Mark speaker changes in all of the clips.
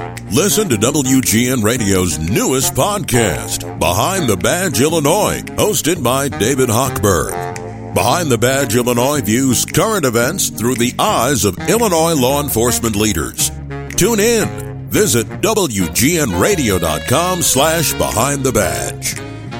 Speaker 1: Listen to WGN Radio's newest podcast, Behind the Badge Illinois, hosted by David Hochberg. Behind the Badge Illinois views current events through the eyes of Illinois law enforcement leaders. Tune in. Visit WGNRadio.com/Behind the Badge.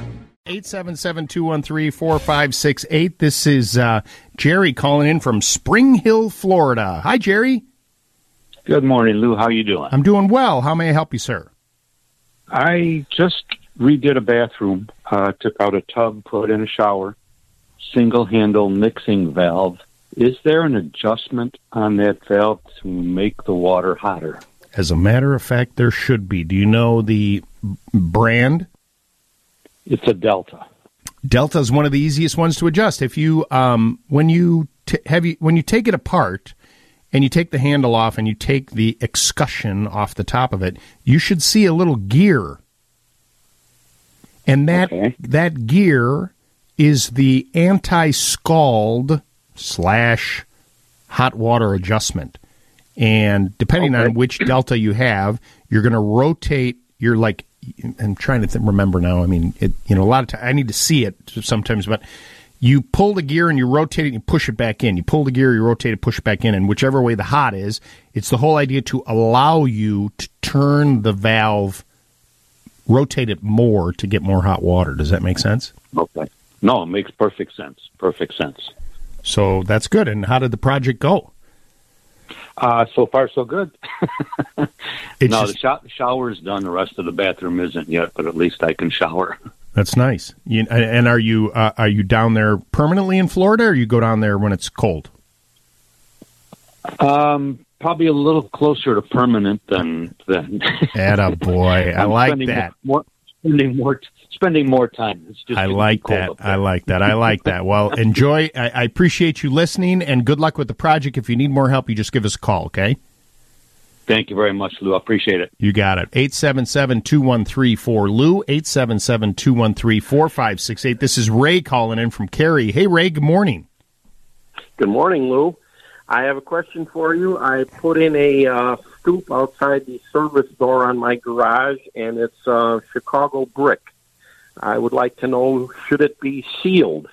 Speaker 2: 877-213-4568. This is Jerry calling in from Spring Hill, Florida. Hi, Jerry.
Speaker 3: Good morning, Lou. How you doing?
Speaker 2: I'm doing well. How may I help you, sir?
Speaker 3: I just redid a bathroom, took out a tub, put in a shower, single-handle mixing valve. Is there an adjustment on that valve to make the water hotter?
Speaker 2: As a matter of fact, there should be. Do you know the brand?
Speaker 3: It's a Delta.
Speaker 2: Delta is one of the easiest ones to adjust. If you, when you take it apart and you take the handle off and you take the escutcheon off the top of it, you should see a little gear, and that gear is the anti-scald / hot water adjustment. And depending on which Delta you have, you're going to rotate. You're like, I'm trying to remember now. I mean, a lot of times I need to see it sometimes, but you pull the gear and you rotate it and you push it back in. You pull the gear, you rotate it, push it back in, and whichever way the hot is, it's the whole idea to allow you to turn the valve, rotate it more to get more hot water. Does that make sense?
Speaker 3: Okay. No, it makes perfect sense. Perfect sense.
Speaker 2: So that's good. And how did the project go?
Speaker 3: So far, so good. The shower's done. The rest of the bathroom isn't yet, but at least I can shower. That's nice.
Speaker 2: And are you down there permanently in Florida, or you go down there when it's cold?
Speaker 3: Probably a little closer to permanent than.
Speaker 2: Attaboy. I like that.
Speaker 3: Spending more time. It's just
Speaker 2: I like that. Well, enjoy. I appreciate you listening, and good luck with the project. If you need more help, you just give us a call, okay?
Speaker 3: Thank you very much, Lou. I appreciate it.
Speaker 2: You got it. 877-213-4Lou, 877-213-4568. This is Ray calling in from Cary. Hey, Ray, good morning.
Speaker 4: Good morning, Lou. I have a question for you. I put in a scoop outside the service door on my garage, and it's Chicago brick. I would like to know, should it be sealed?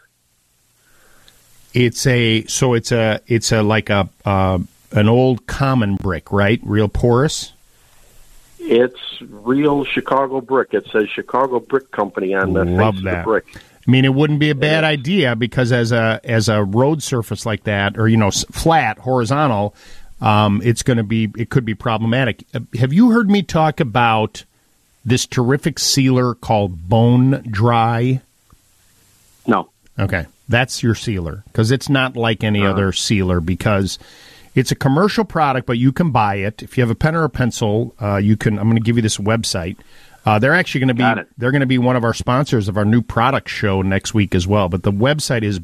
Speaker 2: It's like an old common brick, right? Real porous?
Speaker 4: It's real Chicago brick. It says Chicago Brick Company on the face of the brick.
Speaker 2: I mean, it wouldn't be a bad idea, because as a road surface like that, or flat, horizontal, it could be problematic. Have you heard me talk about this terrific sealer called Bone Dry?
Speaker 4: No.
Speaker 2: Okay, that's your sealer, because it's not like any other sealer, because it's a commercial product, but you can buy it. If you have a pen or a pencil, you can. I'm going to give you this website. They're actually going to be. They're going to be one of our sponsors of our new product show next week as well. But the website is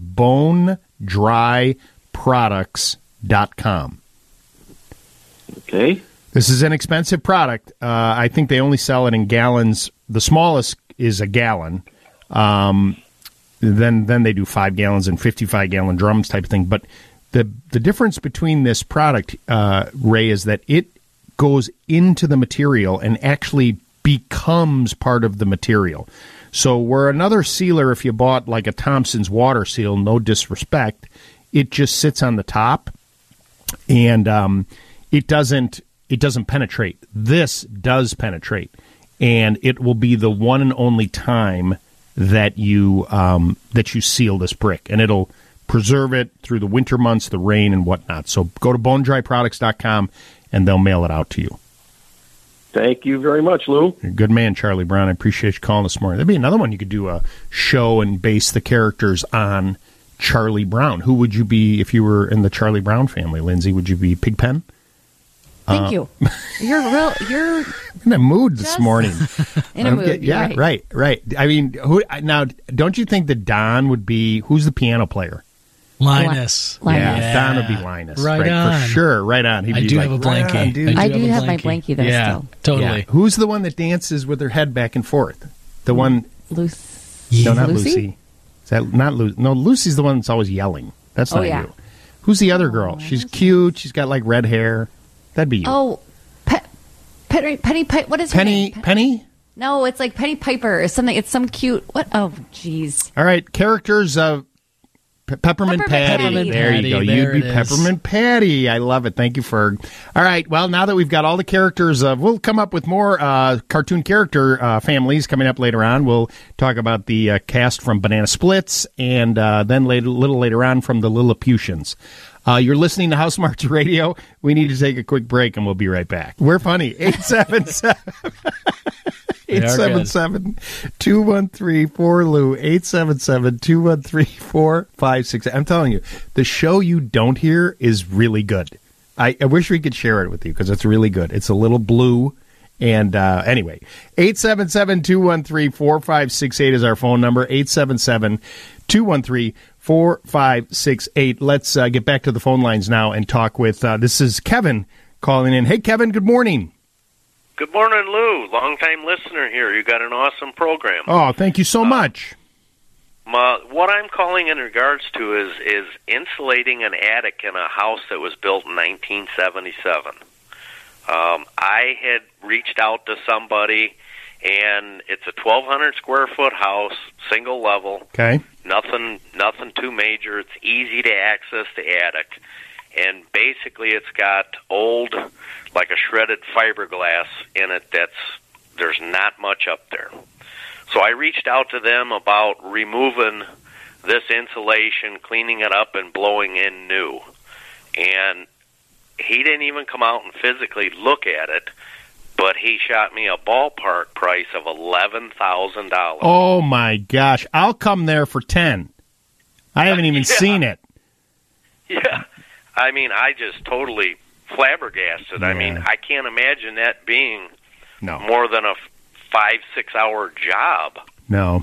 Speaker 2: bonedryproducts.com.
Speaker 4: Okay.
Speaker 2: This is an expensive product. I think they only sell it in gallons. The smallest is a gallon. Then they do 5 gallons and 55-gallon drums type of thing. But the difference between this product, Ray, is that it goes into the material and actually becomes part of the material. So where another sealer, if you bought like a Thompson's water seal, no disrespect, it just sits on the top and it doesn't penetrate. This does penetrate, and it will be the one and only time that you seal this brick, and it'll preserve it through the winter months, the rain, and whatnot. So go to bonedryproducts.com, and they'll mail it out to you.
Speaker 4: Thank you very much, Lou.
Speaker 2: You're a good man, Charlie Brown. I appreciate you calling this morning. There'd be another one you could do a show and base the characters on Charlie Brown. Who would you be if you were in the Charlie Brown family, Lindsay? Would you be Pigpen?
Speaker 5: Thank you. You're
Speaker 2: in a mood this morning.
Speaker 5: In a mood.
Speaker 2: Yeah, right. I mean, now, don't you think that Don would be, who's the piano player?
Speaker 6: Linus.
Speaker 2: Yeah, Don would be Linus.
Speaker 6: Right on.
Speaker 2: For sure, right on.
Speaker 6: I do have a blankie.
Speaker 5: I do have my blankie there still.
Speaker 6: Totally.
Speaker 2: Yeah. Who's the one that dances with her head back and forth? The one...
Speaker 5: Lucy?
Speaker 2: No, not Lucy. Is that not Lucy? No, Lucy's the one that's always yelling. That's not you. Who's the other girl? She's cute. She's got like red hair. That'd be you.
Speaker 5: Oh, What is her
Speaker 2: Penny?
Speaker 5: name?
Speaker 2: Penny?
Speaker 5: No, it's like Penny Piper or something. It's some cute. What? Oh, jeez.
Speaker 2: All right, characters of Peppermint Patty.
Speaker 5: Patty.
Speaker 2: There you go.
Speaker 6: There
Speaker 2: You'd be
Speaker 6: it is.
Speaker 2: Peppermint Patty. I love it. Thank you, Ferg. All right. Well, now that we've got all the characters, we'll come up with more cartoon character families coming up later on. We'll talk about the cast from Banana Splits, and then a little later on from the Lilliputians. You're listening to House March Radio. We need to take a quick break, and we'll be right back. We're funny. 877. 877-213-4Lou, 877-213-4568. I'm telling you, the show you don't hear is really good. I wish we could share it with you because it's really good. It's a little blue. And anyway, 877-213-4568 is our phone number, 877-213-4568. Let's get back to the phone lines now and talk with, this is Kevin calling in. Hey, Kevin, good morning.
Speaker 7: Good morning, Lou. Long-time listener here. You got an awesome program.
Speaker 2: Oh, thank you so much.
Speaker 7: What I'm calling in regards to is insulating an attic in a house that was built in 1977. I had reached out to somebody, and it's a 1,200 square foot house, single level.
Speaker 2: Okay.
Speaker 7: Nothing too major. It's easy to access the attic, and basically it's got old, like a shredded fiberglass in it. There's not much up there. So I reached out to them about removing this insulation, cleaning it up, and blowing in new. And he didn't even come out and physically look at it, but he shot me a ballpark price of $11,000.
Speaker 2: Oh, my gosh. I'll come there for 10. I haven't even seen it.
Speaker 7: Yeah. I mean, I just totally flabbergasted.
Speaker 2: Yeah.
Speaker 7: I mean, I can't imagine that being
Speaker 2: No.
Speaker 7: more than a 5-6 hour job.
Speaker 2: No.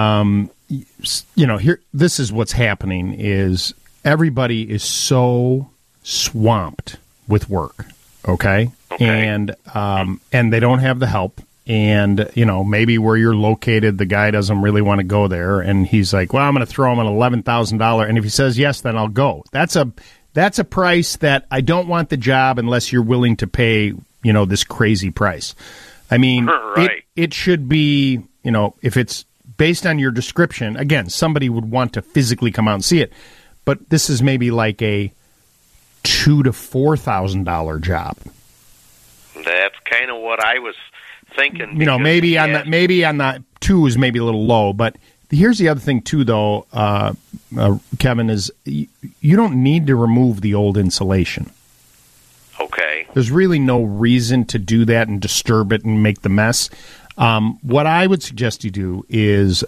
Speaker 2: Here, this is what's happening is everybody is so swamped with work, okay? And they don't have the help. And, maybe where you're located, the guy doesn't really want to go there. And he's like, well, I'm going to throw him an $11,000. And if he says yes, then I'll go. That's a price that I don't want the job unless you're willing to pay, this crazy price. I mean,
Speaker 7: right.
Speaker 2: it should be, if it's based on your description, again, somebody would want to physically come out and see it. But this is maybe like a $2,000 to $4,000 job.
Speaker 7: That's kind of what I was thinking.
Speaker 2: Maybe on that 2 is maybe a little low. But here's the other thing too, though, Kevin, is you don't need to remove the old insulation.
Speaker 7: Okay.
Speaker 2: There's really no reason to do that and disturb it and make the mess. What I would suggest you do is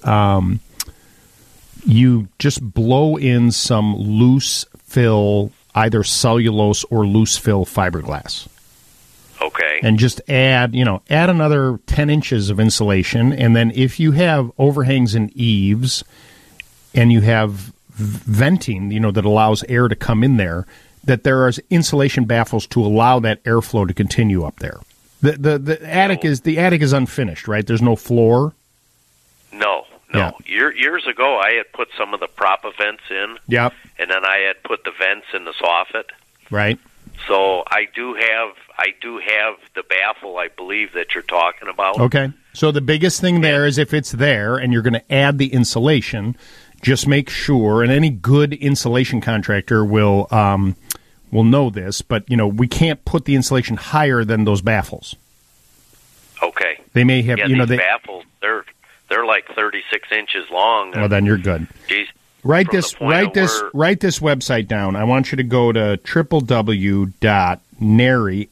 Speaker 2: you just blow in some loose fill, either cellulose or loose fill fiberglass.
Speaker 7: Okay.
Speaker 2: And just add another 10 inches of insulation. And then if you have overhangs and eaves and you have venting, that allows air to come in there, that there are insulation baffles to allow that airflow to continue up there. The attic is unfinished, right? There's no floor.
Speaker 7: No.
Speaker 2: Yeah.
Speaker 7: Years ago, I had put some of the prop vents in.
Speaker 2: Yep.
Speaker 7: And then I had put the vents in the soffit.
Speaker 2: Right.
Speaker 7: So I do have the baffle, I believe, that you're talking about.
Speaker 2: Okay. So the biggest thing there is if it's there and you're going to add the insulation, just make sure, and any good insulation contractor will know this, but we can't put the insulation higher than those baffles.
Speaker 7: Okay.
Speaker 2: They may have,
Speaker 7: these baffles, they're like 36 inches long.
Speaker 2: Well, then you're good.
Speaker 7: Geez,
Speaker 2: write this website down. I want you to go to www.nari,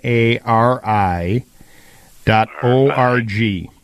Speaker 2: NARI.org.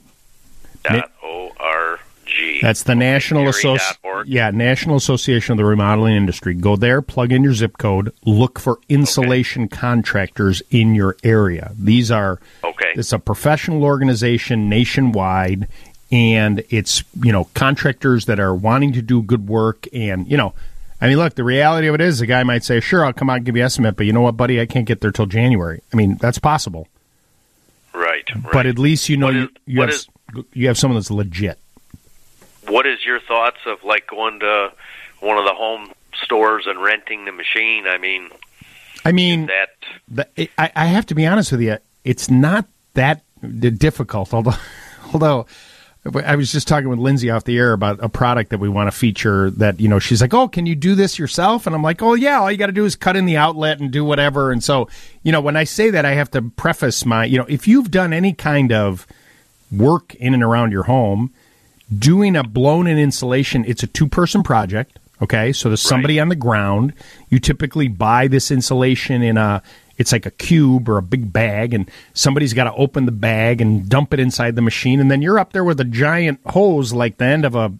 Speaker 2: That's the National Association of the Remodeling Industry. Go there, plug in your zip code, look for insulation contractors in your area. These are it's a professional organization nationwide, and it's contractors that are wanting to do good work. And look, the reality of it is, the guy might say, "Sure, I'll come out and give you an estimate," but you know what, buddy, I can't get there till January. I mean, that's possible.
Speaker 7: Right.
Speaker 2: But at least you have someone that's legit.
Speaker 7: What is your thoughts of like going to one of the home stores and renting the machine? I mean,
Speaker 2: I have to be honest with you. It's not that difficult. Although I was just talking with Lindsay off the air about a product that we want to feature that, she's like, oh, can you do this yourself? And I'm like, oh, yeah, all you got to do is cut in the outlet and do whatever. And so, when I say that, I have to preface my, if you've done any kind of work in and around your home, doing a blown-in insulation, it's a two-person project, okay? So there's somebody on the ground. You typically buy this insulation it's like a cube or a big bag, and somebody's got to open the bag and dump it inside the machine, and then you're up there with a giant hose like the end of a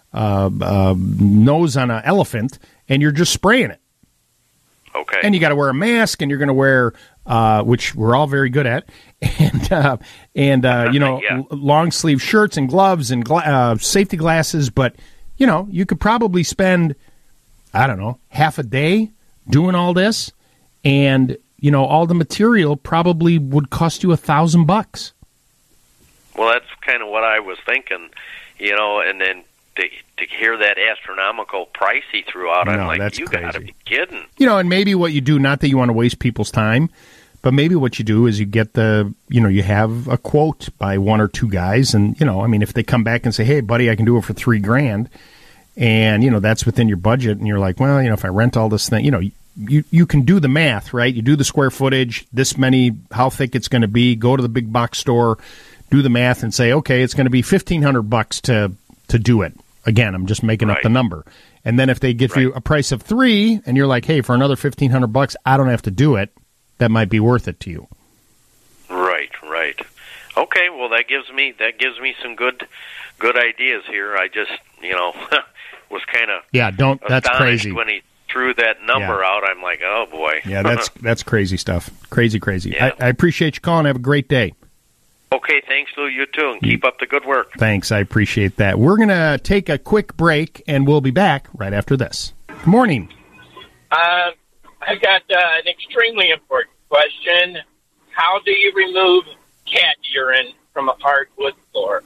Speaker 2: nose on an elephant, and you're just spraying it.
Speaker 7: Okay.
Speaker 2: And you got to wear a mask, and you're going to wear, which we're all very good at, and long sleeve shirts and gloves and safety glasses. But you could probably spend, I don't know, half a day doing all this, and all the material probably would cost you $1,000.
Speaker 7: Well, that's kind of what I was thinking, and then to hear that astronomical price he threw out, I'm like, you got to be kidding.
Speaker 2: And maybe what you do, not that you want to waste people's time, but maybe what you do is you get you have a quote by one or two guys, and, if they come back and say, hey, buddy, I can do it for $3,000, and, that's within your budget, and you're like, well, if I rent all this thing, you can do the math, right? You do the square footage, this many, how thick it's going to be, go to the big box store, do the math, and say, okay, it's going to be $1,500 to do it. Again, I'm just making up the number. And then if they give you a price of $3,000, and you're like, hey, for another $1,500, I don't have to do it, that might be worth it to you.
Speaker 7: Right. Okay, well, that gives me some good ideas here. I just, was kind of
Speaker 2: that's crazy
Speaker 7: when he threw that number out. I'm like, oh boy.
Speaker 2: Yeah, that's crazy stuff. Crazy.
Speaker 7: Yeah.
Speaker 2: I appreciate you calling. Have a great day.
Speaker 7: Okay, thanks, Lou. You too, and keep up the good work.
Speaker 2: Thanks, I appreciate that. We're going to take a quick break, and we'll be back right after this. Good morning.
Speaker 8: I've got an extremely important question. How do you remove cat urine from a hardwood floor?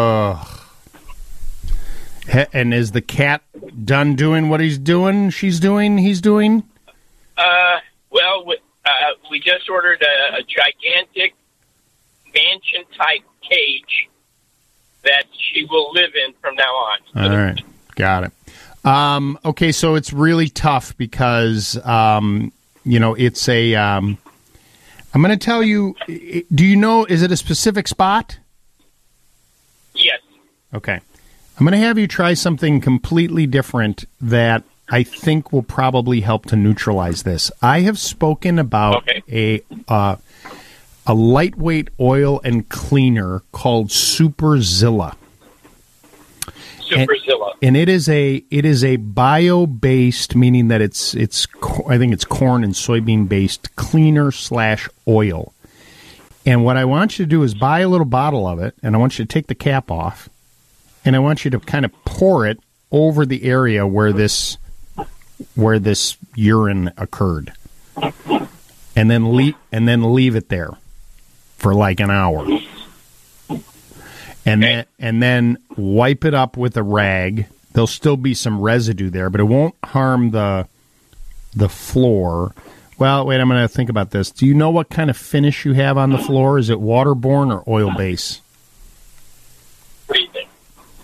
Speaker 2: And is the cat done doing what he's doing, he's doing?
Speaker 8: Well, we just ordered a gigantic mansion-type cage that she will live in from now on.
Speaker 2: All right. Got it. Okay, so it's really tough because, it's a... I'm going to tell you, do you know, is it a specific spot?
Speaker 8: Yes.
Speaker 2: Okay. I'm going to have you try something completely different that I think will probably help to neutralize this. I have spoken about a lightweight oil and cleaner called Superzilla. And it is a bio-based, meaning that it's I think it's corn and soybean based cleaner / oil. And what I want you to do is buy a little bottle of it, and I want you to take the cap off, and I want you to kind of pour it over the area where this urine occurred, and then leave it there for like an hour. And then wipe it up with a rag. There'll still be some residue there, but it won't harm the floor. Well, wait, I'm going to think about this. Do you know what kind of finish you have on the floor? Is it waterborne or oil base?
Speaker 8: What do you think?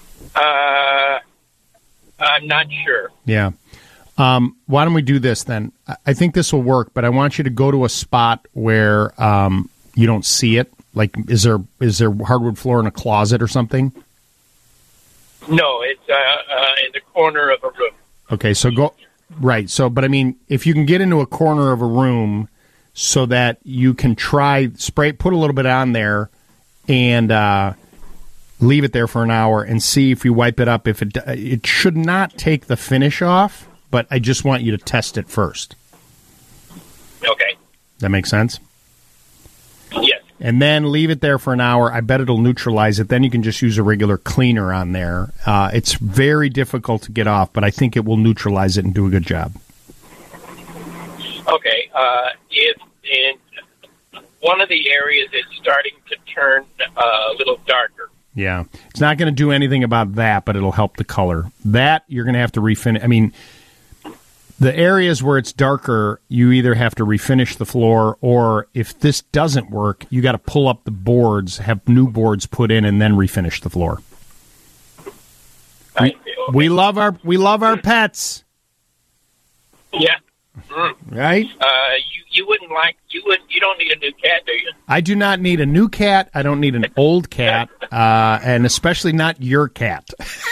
Speaker 8: I'm not sure.
Speaker 2: Yeah. Why don't we do this then? I think this will work, but I want you to go to a spot where you don't see it. Like, is there hardwood floor in a closet or something?
Speaker 8: No, it's in the corner of a room.
Speaker 2: Okay, so go right. So, but I mean, if you can get into a corner of a room so that you can put a little bit on there, and leave it there for an hour and see if you wipe it up. If it should not take the finish off, but I just want you to test it first.
Speaker 8: Okay.
Speaker 2: That makes sense?
Speaker 8: Yes.
Speaker 2: And then leave it there for an hour. I bet it'll neutralize it. Then you can just use a regular cleaner on there. It's very difficult to get off, but I think it will neutralize it and do a good job.
Speaker 8: Okay. If in one of the areas it's starting to turn a little darker.
Speaker 2: Yeah. It's not going to do anything about that, but it'll help the color. That, you're going to have to refinish. I mean, The areas where it's darker, you either have to refinish the floor, or if this doesn't work, you got to pull up the boards, have new boards put in, and then refinish the floor. We love our pets.
Speaker 8: Yeah.
Speaker 2: Right?
Speaker 8: You don't need a new cat, do you?
Speaker 2: I do not need a new cat. I don't need an old cat, and especially not your cat.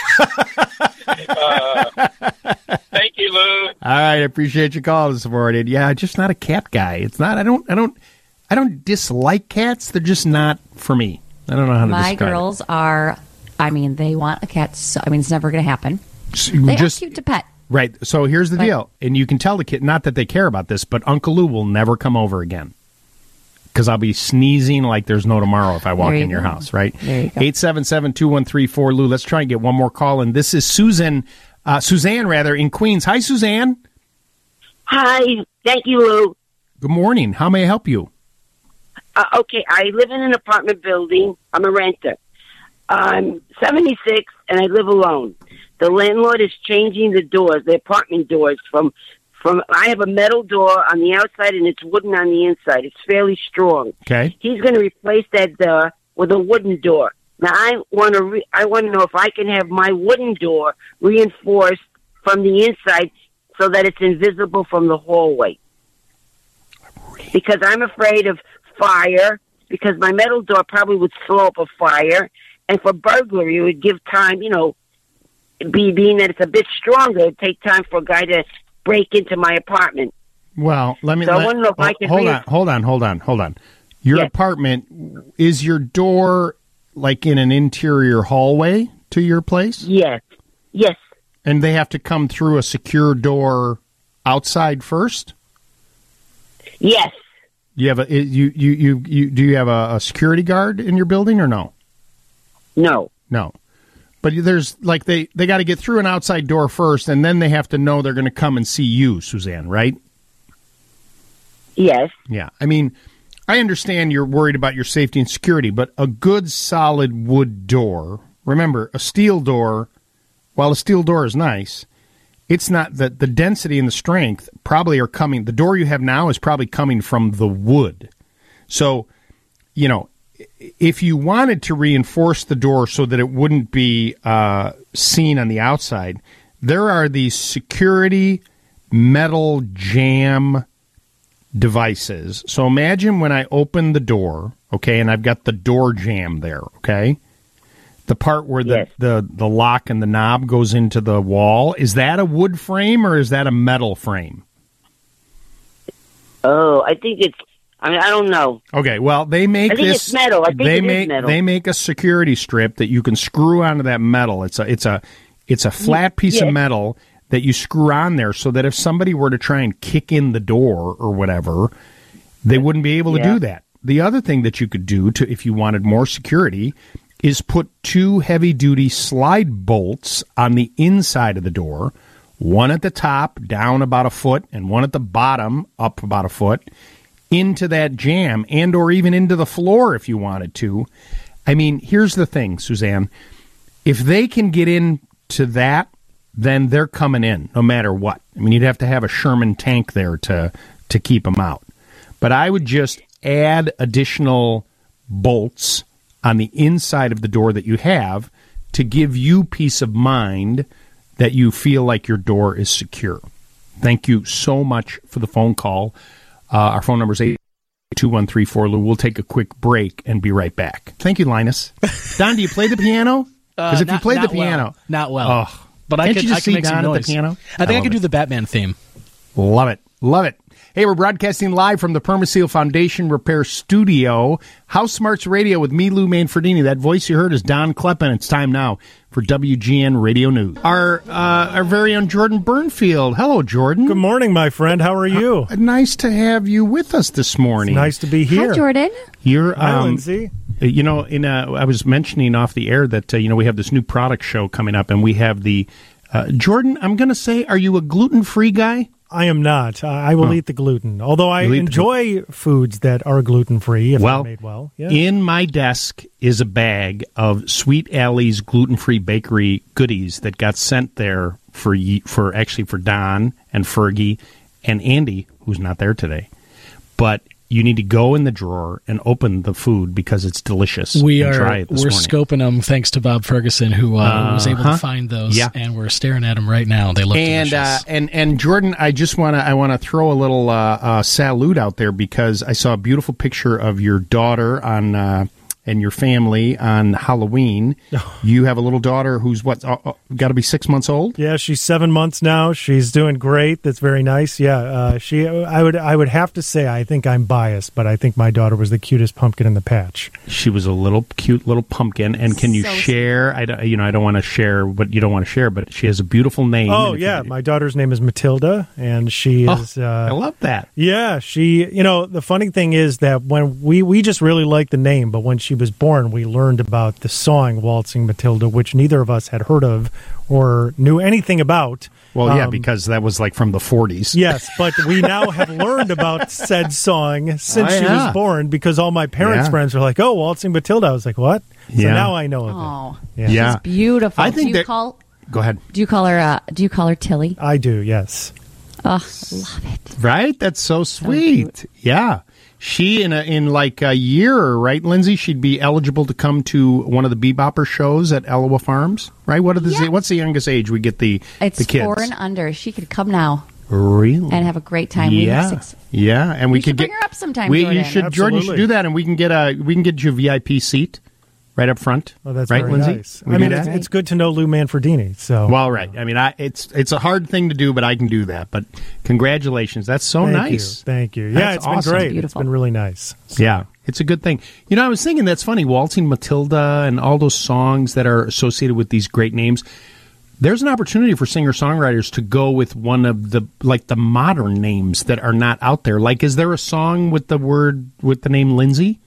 Speaker 8: Thank you, Lou.
Speaker 2: All right, I appreciate your call this morning. Yeah, just not a cat guy. It's not. I don't dislike cats. They're just not for me. I don't know how to
Speaker 5: My
Speaker 2: describe
Speaker 5: girls are. I mean, they want a cat. So, I mean, it's never going to happen.
Speaker 2: So
Speaker 5: They
Speaker 2: just
Speaker 5: are cute to pet.
Speaker 2: right. So here's the deal, and you can tell the kid not that they care about this, but Uncle Lou will never come over again because I'll be sneezing like there's no tomorrow if I walk in your house. Right.
Speaker 5: There you go.
Speaker 2: 877-213-4Lou. Let's try and get one more call, and this is Suzanne in Queens. Hi, Suzanne.
Speaker 9: Hi. Thank you, Lou.
Speaker 2: Good morning. How may I help you?
Speaker 9: Okay, I live in an apartment building. I'm a renter. I'm 76, and I live alone. The landlord is changing the doors, the apartment doors, from I have a metal door on the outside, and it's wooden on the inside. It's fairly strong.
Speaker 2: Okay.
Speaker 9: He's going to replace that door with a wooden door. Now, I want to know if I can have my wooden door reinforced from the inside so that it's invisible from the hallway. Because I'm afraid of fire, because my metal door probably would slow up a fire, and for burglary, it would give time, being that it's a bit stronger, it would take time for a guy to break into my apartment.
Speaker 2: Well, let me...
Speaker 9: So I want to know if I can...
Speaker 2: Hold on. Your apartment, is your door like in an interior hallway to your place?
Speaker 9: Yes.
Speaker 2: And they have to come through a secure door outside first?
Speaker 9: Yes.
Speaker 2: Do you have a security guard in your building or no?
Speaker 9: No.
Speaker 2: But there's like they got to get through an outside door first, and then they have to know they're going to come and see you, Suzanne, right?
Speaker 9: Yes.
Speaker 2: Yeah. I mean, I understand you're worried about your safety and security, but a good solid wood door, remember, a steel door, while a steel door is nice, it's not that the density and the strength probably are coming. The door you have now is probably coming from the wood. So, if you wanted to reinforce the door so that it wouldn't be seen on the outside, there are these security metal jam devices. So imagine when I open the door, okay, and I've got the door jam there, okay? The part where the lock and the knob goes into the wall, is that a wood frame or is that a metal frame?
Speaker 9: Oh, I think it's... I don't know.
Speaker 2: Okay, well, they make this...
Speaker 9: it's metal. I think it is metal.
Speaker 2: They make a security strip that you can screw onto that metal. It's a flat piece of metal that you screw on there so that if somebody were to try and kick in the door or whatever, they wouldn't be able to do that. The other thing that you could do, if you wanted more security, is put 2 heavy-duty slide bolts on the inside of the door, one at the top, down about a foot, and one at the bottom, up about a foot, into that jam, and or even into the floor if you wanted to. I mean, here's the thing, Suzanne. If they can get into that, then they're coming in, no matter what. I mean, you'd have to have a Sherman tank there to keep them out. But I would just add additional bolts on the inside of the door that you have to give you peace of mind that you feel like your door is secure. Thank you so much for the phone call. Our phone number is 82134 Lou. We'll take a quick break and be right back. Thank you, Linus. Don, do you play the piano? Because if you play the piano...
Speaker 6: Not well.
Speaker 2: But I can make some noise. At the piano?
Speaker 6: I think I can do the Batman theme.
Speaker 2: Love it. Hey, we're broadcasting live from the Permaseal Foundation Repair Studio. House Smarts Radio with me, Lou Manfredini. That voice you heard is Don Kleppen. It's time now for WGN Radio News. Our very own Jordan Burnfield. Hello, Jordan.
Speaker 10: Good morning, my friend. How are you?
Speaker 2: Nice to have you with us this morning.
Speaker 10: It's nice to be here.
Speaker 5: Hi, Jordan.
Speaker 10: Hi, Lindsay.
Speaker 2: I was mentioning off the air that we have this new product show coming up, and we have the Jordan. I'm going to say, are you a gluten-free guy?
Speaker 10: I am not. I will eat the gluten, although I enjoy foods that are gluten-free if they're made well. Yeah.
Speaker 2: In my desk is a bag of Sweet Allie's gluten-free bakery goodies that got sent there for Don and Fergie and Andy, who's not there today. But you need to go in the drawer and open the food because it's delicious.
Speaker 6: We're
Speaker 2: morning.
Speaker 6: scoping them thanks to Bob Ferguson, who was able to find those, and we're staring at them right now. They look delicious.
Speaker 2: And Jordan, I want to throw a little salute out there because I saw a beautiful picture of your daughter on and your family on Halloween. You have a little daughter who's got to be 6 months old?
Speaker 10: Yeah, she's 7 months now. She's doing great. That's very nice. Yeah, I would have to say I think I'm biased, but I think my daughter was the cutest pumpkin in the patch.
Speaker 2: She was a cute little pumpkin. And can you share? I don't want to share what you don't want to share, but she has a beautiful name.
Speaker 10: Oh yeah, my daughter's name is Matilda, and she is.
Speaker 2: I love that.
Speaker 10: Yeah, she. The funny thing is that when we just really liked the name, but when she was born, we learned about the song Waltzing Matilda, which neither of us had heard of or knew anything about.
Speaker 2: Well, yeah, because that was like from the 40s.
Speaker 10: Yes, but we now have learned about said song since she was born because all my parents' friends were like, "Oh, Waltzing Matilda." I was like, "What?" So now I know of it.
Speaker 5: Yeah. She's beautiful.
Speaker 2: I think Go ahead.
Speaker 5: Do you call her Tilly?
Speaker 10: I do, yes.
Speaker 5: Oh, love it.
Speaker 2: Right? That's so sweet. Yeah. She, in like a year, right, Lindsay, she'd be eligible to come to one of the Bebopper shows at Elwha Farms, right? What's the youngest age we get the kids?
Speaker 5: It's 4 and under. She could come now.
Speaker 2: Really?
Speaker 5: And have a great time.
Speaker 2: Yeah. Yeah, and we could
Speaker 5: bring her up sometime,
Speaker 2: Jordan.
Speaker 10: Jordan,
Speaker 2: you should do that, and we can get you a VIP seat. Right up front.
Speaker 10: Oh, that's
Speaker 2: right,
Speaker 10: very
Speaker 2: Lindsay?
Speaker 10: nice. I mean, it's good to know Lou Manfredini. So,
Speaker 2: well, right. I mean, it's a hard thing to do, but I can do that. But congratulations, that's so nice.
Speaker 10: Thank you. Yeah, it's been great. It's been really nice. So.
Speaker 2: Yeah, it's a good thing. I was thinking that's funny. Waltzing Matilda and all those songs that are associated with these great names. There's an opportunity for singer-songwriters to go with one of the modern names that are not out there. Like, is there a song with the name Lindsay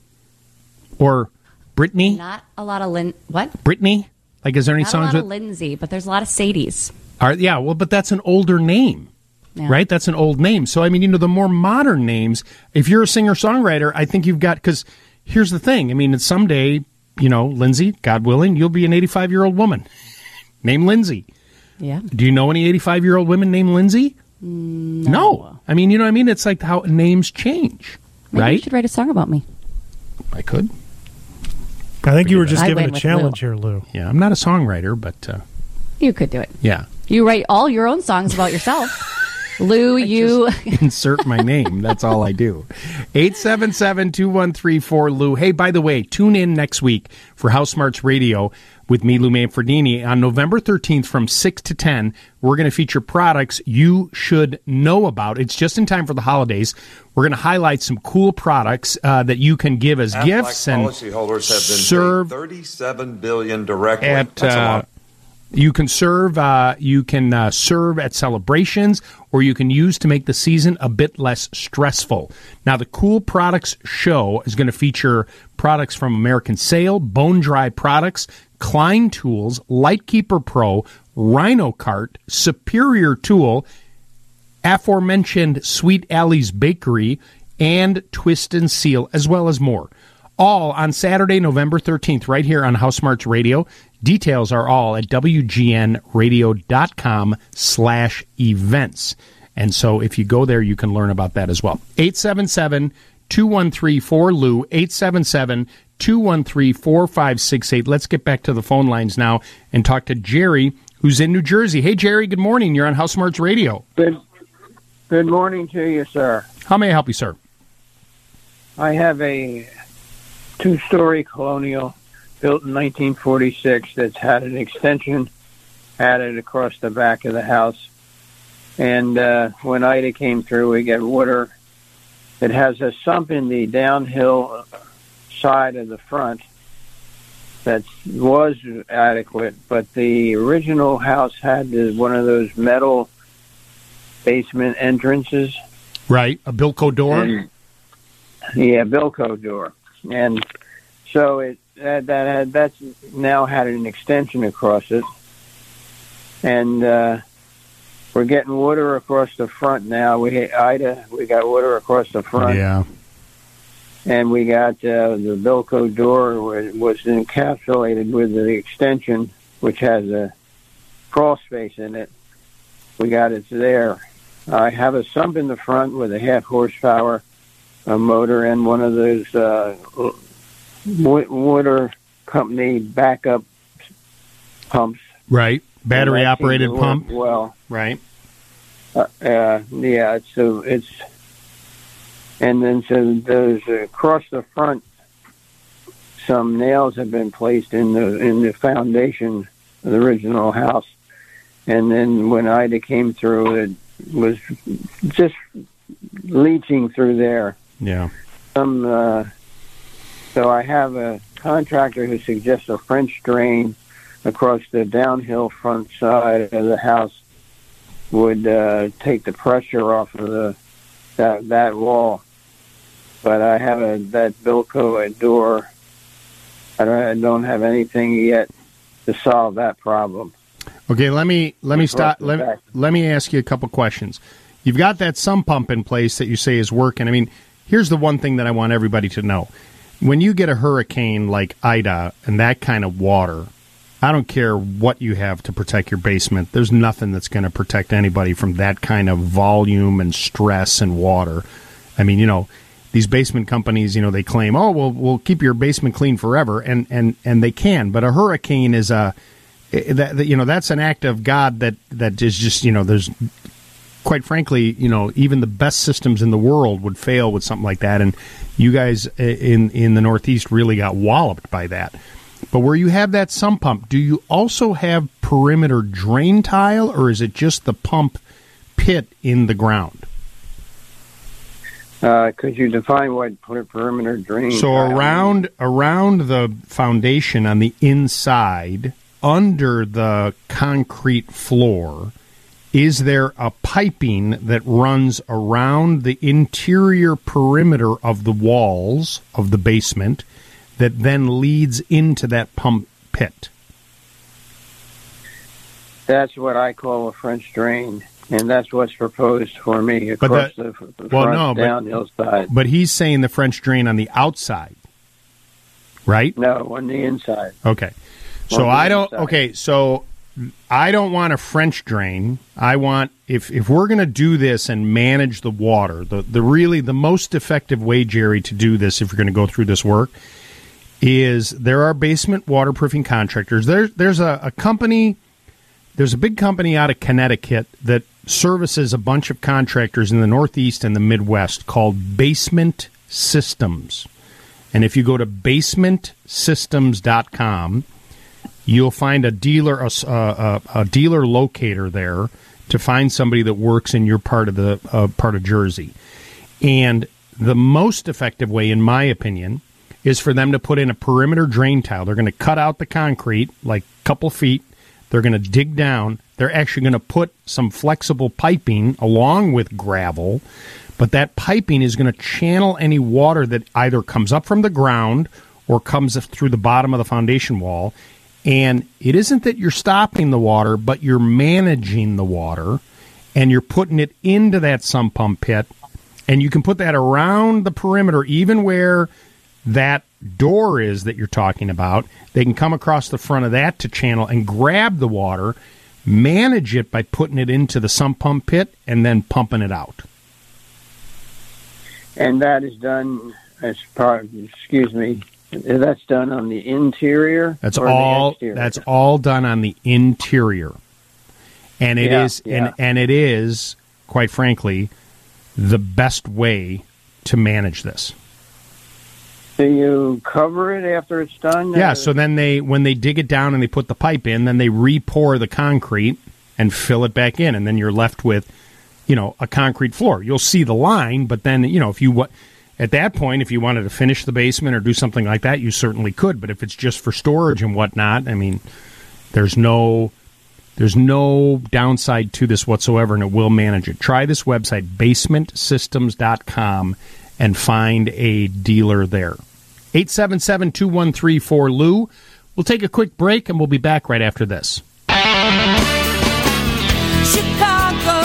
Speaker 2: or Brittany?
Speaker 5: Not a lot of what?
Speaker 2: Brittany? Like, is there any songs with
Speaker 5: Lindsay, but there's a lot of Sadies.
Speaker 2: But that's an older name, right? That's an old name. So, I mean, the more modern names, if you're a singer-songwriter, I think you've got, because here's the thing. I mean, someday, Lindsay, God willing, you'll be an 85-year-old woman named Lindsay.
Speaker 5: Yeah.
Speaker 2: Do you know any 85-year-old women named Lindsay? No. I mean, you know what I mean? It's like how names change,
Speaker 5: Maybe
Speaker 2: right?
Speaker 5: You should write a song about me.
Speaker 2: I could.
Speaker 10: I think you were just given a challenge here, Lou.
Speaker 2: Yeah, I'm not a songwriter, but...
Speaker 5: you could do it.
Speaker 2: Yeah.
Speaker 5: You write all your own songs about yourself. Lou, you...
Speaker 2: insert my name. That's all I do. 877-2134-LOU. Hey, by the way, tune in next week for House Smarts Radio with me, Lou Manfredini. On November 13th from 6 to 10, we're going to feature products you should know about. It's just in time for the holidays. We're going to highlight some cool products that you can give as gifts and
Speaker 11: policyholders have been
Speaker 2: serve
Speaker 11: paid $37 billion directly.
Speaker 2: That's a lot. You can serve at celebrations, or you can use to make the season a bit less stressful. Now, the Cool Products Show is going to feature products from American Sale, Bone Dry Products, Klein Tools, Lightkeeper Pro, Rhino Cart, Superior Tool, aforementioned Sweet Allie's Bakery, and Twist and Seal, as well as more. All on Saturday, November 13th, right here on House Smarts Radio. Details are all at WGNradio.com/events. And so if you go there, you can learn about that as well. 877-213-4LOU, 877-213-4568. Let's get back to the phone lines now and talk to Jerry, who's in New Jersey. Hey, Jerry, good morning. You're on House Smarts Radio.
Speaker 12: Good morning to you, sir.
Speaker 2: How may I help you, sir?
Speaker 12: I have a 2-story colonial built in 1946 that's had an extension added across the back of the house. And when Ida came through, we get water. It has a sump in the downhill side of the front that was adequate, but the original house had one of those metal basement entrances.
Speaker 2: Right, a Bilco door?
Speaker 12: Yeah, Bilco door. And so that's now had an extension across it. And we're we're getting water across the front now. We got water across the front.
Speaker 2: Yeah.
Speaker 12: And we got the Bilco door was encapsulated with the extension, which has a crawl space in it. We got it there. I have a sump in the front with a 0.5 horsepower motor and one of those water company backup pumps.
Speaker 2: Right. Battery operated pump.
Speaker 12: Well,
Speaker 2: right.
Speaker 12: Yeah. So it's, and then so there's across the front, some nails have been placed in the foundation of the original house, and then when Ida came through, it was just leaching through there.
Speaker 2: Yeah.
Speaker 12: So I have a contractor who suggests a French drain across the downhill front side of the house would take the pressure off of that wall. But I have that Bilco door. I don't have anything yet to solve that problem.
Speaker 2: Okay, let me stop. Let me ask you a couple questions. You've got that sump pump in place that you say is working. I mean, here's the one thing that I want everybody to know. When you get a hurricane like Ida and that kind of water, I don't care what you have to protect your basement. There's nothing that's going to protect anybody from that kind of volume and stress and water. I mean, these basement companies, they claim, oh, well, we'll keep your basement clean forever, and they can. But a hurricane is that's an act of God that is just, there's, quite frankly, even the best systems in the world would fail with something like that. And you guys in the Northeast really got walloped by that. But where you have that sump pump, do you also have perimeter drain tile, or is it just the pump pit in the ground?
Speaker 12: Could you define what perimeter drain?
Speaker 2: So around the foundation on the inside, under the concrete floor, is there a piping that runs around the interior perimeter of the walls of the basement that then leads into that pump pit?
Speaker 12: That's what I call a French drain, and that's what's proposed for me across the front downhill side.
Speaker 2: But he's saying the French drain on the outside, right?
Speaker 12: No, on the inside.
Speaker 2: Okay. So I don't want a French drain. I want, if we're going to do this and manage the water, the most effective way, Jerry, to do this, if you're going to go through this work, is there are basement waterproofing contractors. There's a company, there's a big company out of Connecticut that services a bunch of contractors in the Northeast and the Midwest called Basement Systems. And if you go to basementsystems.com, you'll find a dealer locator there to find somebody that works in your part of Jersey. And the most effective way, in my opinion, is for them to put in a perimeter drain tile. They're going to cut out the concrete, like a couple feet. They're going to dig down. They're actually going to put some flexible piping along with gravel, but that piping is going to channel any water that either comes up from the ground or comes through the bottom of the foundation wall. And it isn't that you're stopping the water, but you're managing the water, and you're putting it into that sump pump pit, and you can put that around the perimeter, even where that door is that you're talking about. They can come across the front of that to channel and grab the water, manage it by putting it into the sump pump pit, and then pumping it out.
Speaker 12: And that is done as part, that's done on the interior?
Speaker 2: That's all done on the interior. And it is, quite frankly, the best way to manage this.
Speaker 12: Do you cover it after it's done?
Speaker 2: Yeah, so then when they dig it down and they put the pipe in, then they re-pour the concrete and fill it back in, and then you're left with, a concrete floor. You'll see the line, but then, at that point, if you wanted to finish the basement or do something like that, you certainly could. But if it's just for storage and whatnot, I mean, there's no downside to this whatsoever, and it will manage it. Try this website, basementsystems.com, and find a dealer there. 877-2134-LOU. We'll take a quick break, and we'll be back right after this.
Speaker 13: Chicago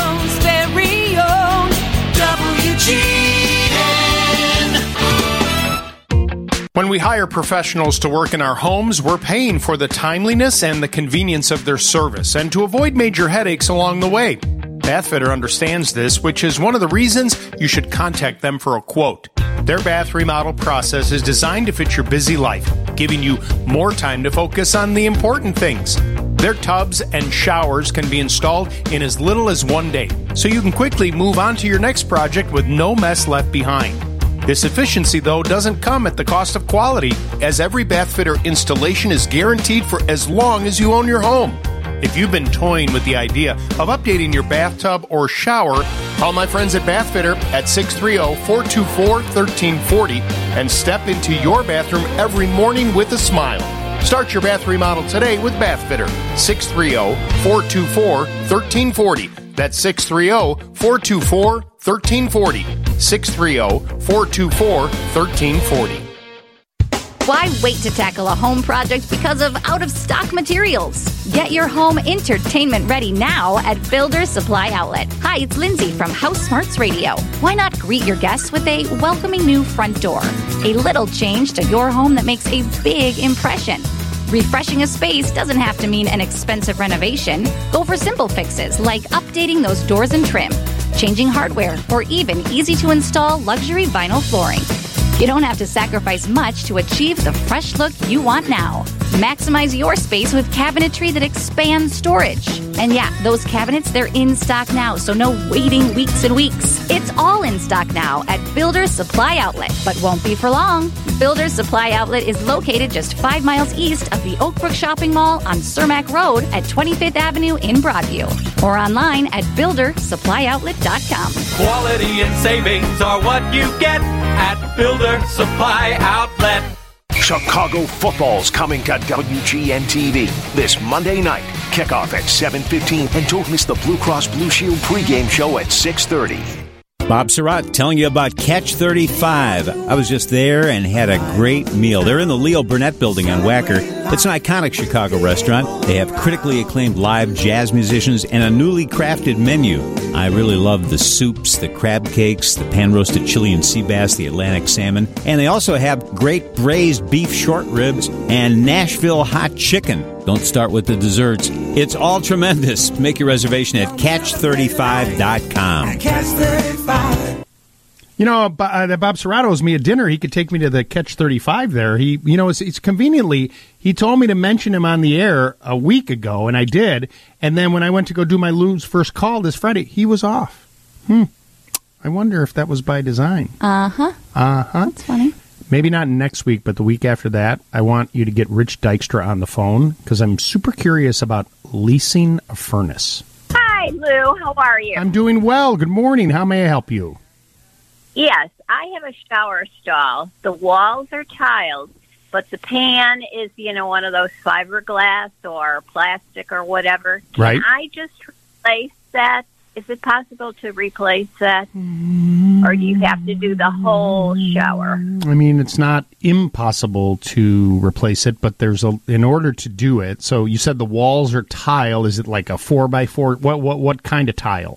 Speaker 2: When we hire professionals to work in our homes, we're paying for the timeliness and the convenience of their service and to avoid major headaches along the way. Bathfitter understands this, which is one of the reasons you should contact them for a quote. Their bath remodel process is designed to fit your busy life, giving you more time to focus on the important things. Their tubs and showers can be installed in as little as 1 day, so you can quickly move on to your next project with no mess left behind. This efficiency, though, doesn't come at the cost of quality, as every Bathfitter installation is guaranteed for as long as you own your home. If you've been toying with the idea of updating your bathtub or shower, call my friends at Bathfitter at 630-424-1340 and step into your bathroom every morning with a smile. Start your bath remodel today with Bathfitter. 630-424-1340. That's 630-424-1340. 630-424-1340.
Speaker 5: Why wait to tackle a home project because of out-of-stock materials? Get your home entertainment ready now at Builder Supply Outlet. Hi, it's Lindsay from House Smarts Radio. Why not greet your guests with a welcoming new front door? A little change to your home that makes a big impression. Refreshing a space doesn't have to mean an expensive renovation. Go for simple fixes like updating those doors and trim, changing hardware, or even easy-to-install luxury vinyl flooring. You don't have to sacrifice much to achieve the fresh look you want now. Maximize your space with cabinetry that expands storage. And yeah, those cabinets, they're in stock now, so no waiting weeks and weeks. It's all in stock now at Builder Supply Outlet, but won't be for long. Builder Supply Outlet is located just 5 miles east of the Oakbrook Shopping Mall on Cermak Road at 25th Avenue in Broadview, or online at buildersupplyoutlet.com.
Speaker 13: Quality and savings are what you get at Builder Supply Outlet.
Speaker 14: Chicago football's coming to WGN-TV this Monday night. Kickoff at 7:15, and don't miss the Blue Cross Blue Shield pregame show at 6:30.
Speaker 15: Bob Surratt telling you about Catch 35. I was just there and had a great meal. They're in the Leo Burnett building on Wacker. It's an iconic Chicago restaurant. They have critically acclaimed live jazz musicians and a newly crafted menu. I really love the soups, the crab cakes, the pan-roasted Chilean sea bass, the Atlantic salmon. And they also have great braised beef short ribs and Nashville hot chicken. Don't start with the desserts. It's all tremendous. Make your reservation at catch35.com.
Speaker 2: Catch 35. You know, Bob Serrato owes me a dinner. He could take me to the Catch 35 there. It's conveniently, he told me to mention him on the air a week ago, and I did. And then when I went to go do my Lou's First Call this Friday, he was off. I wonder if that was by design. That's funny. Maybe not next week, but the week after that, I want you to get Rich Dykstra on the phone because I'm super curious about leasing a furnace.
Speaker 16: Hi, Lou. How are you?
Speaker 2: I'm doing well. Good morning. How may I help you?
Speaker 16: Yes, I have a shower stall. The walls are tiled, but the pan is, one of those fiberglass or plastic or whatever.
Speaker 2: Right.
Speaker 16: Can I just replace that? Is it possible to replace that? Or do you have to do the whole shower?
Speaker 2: I mean, it's not impossible to replace it, but in order to do it, so you said the walls are tile. Is it like a 4x4? What kind of tile?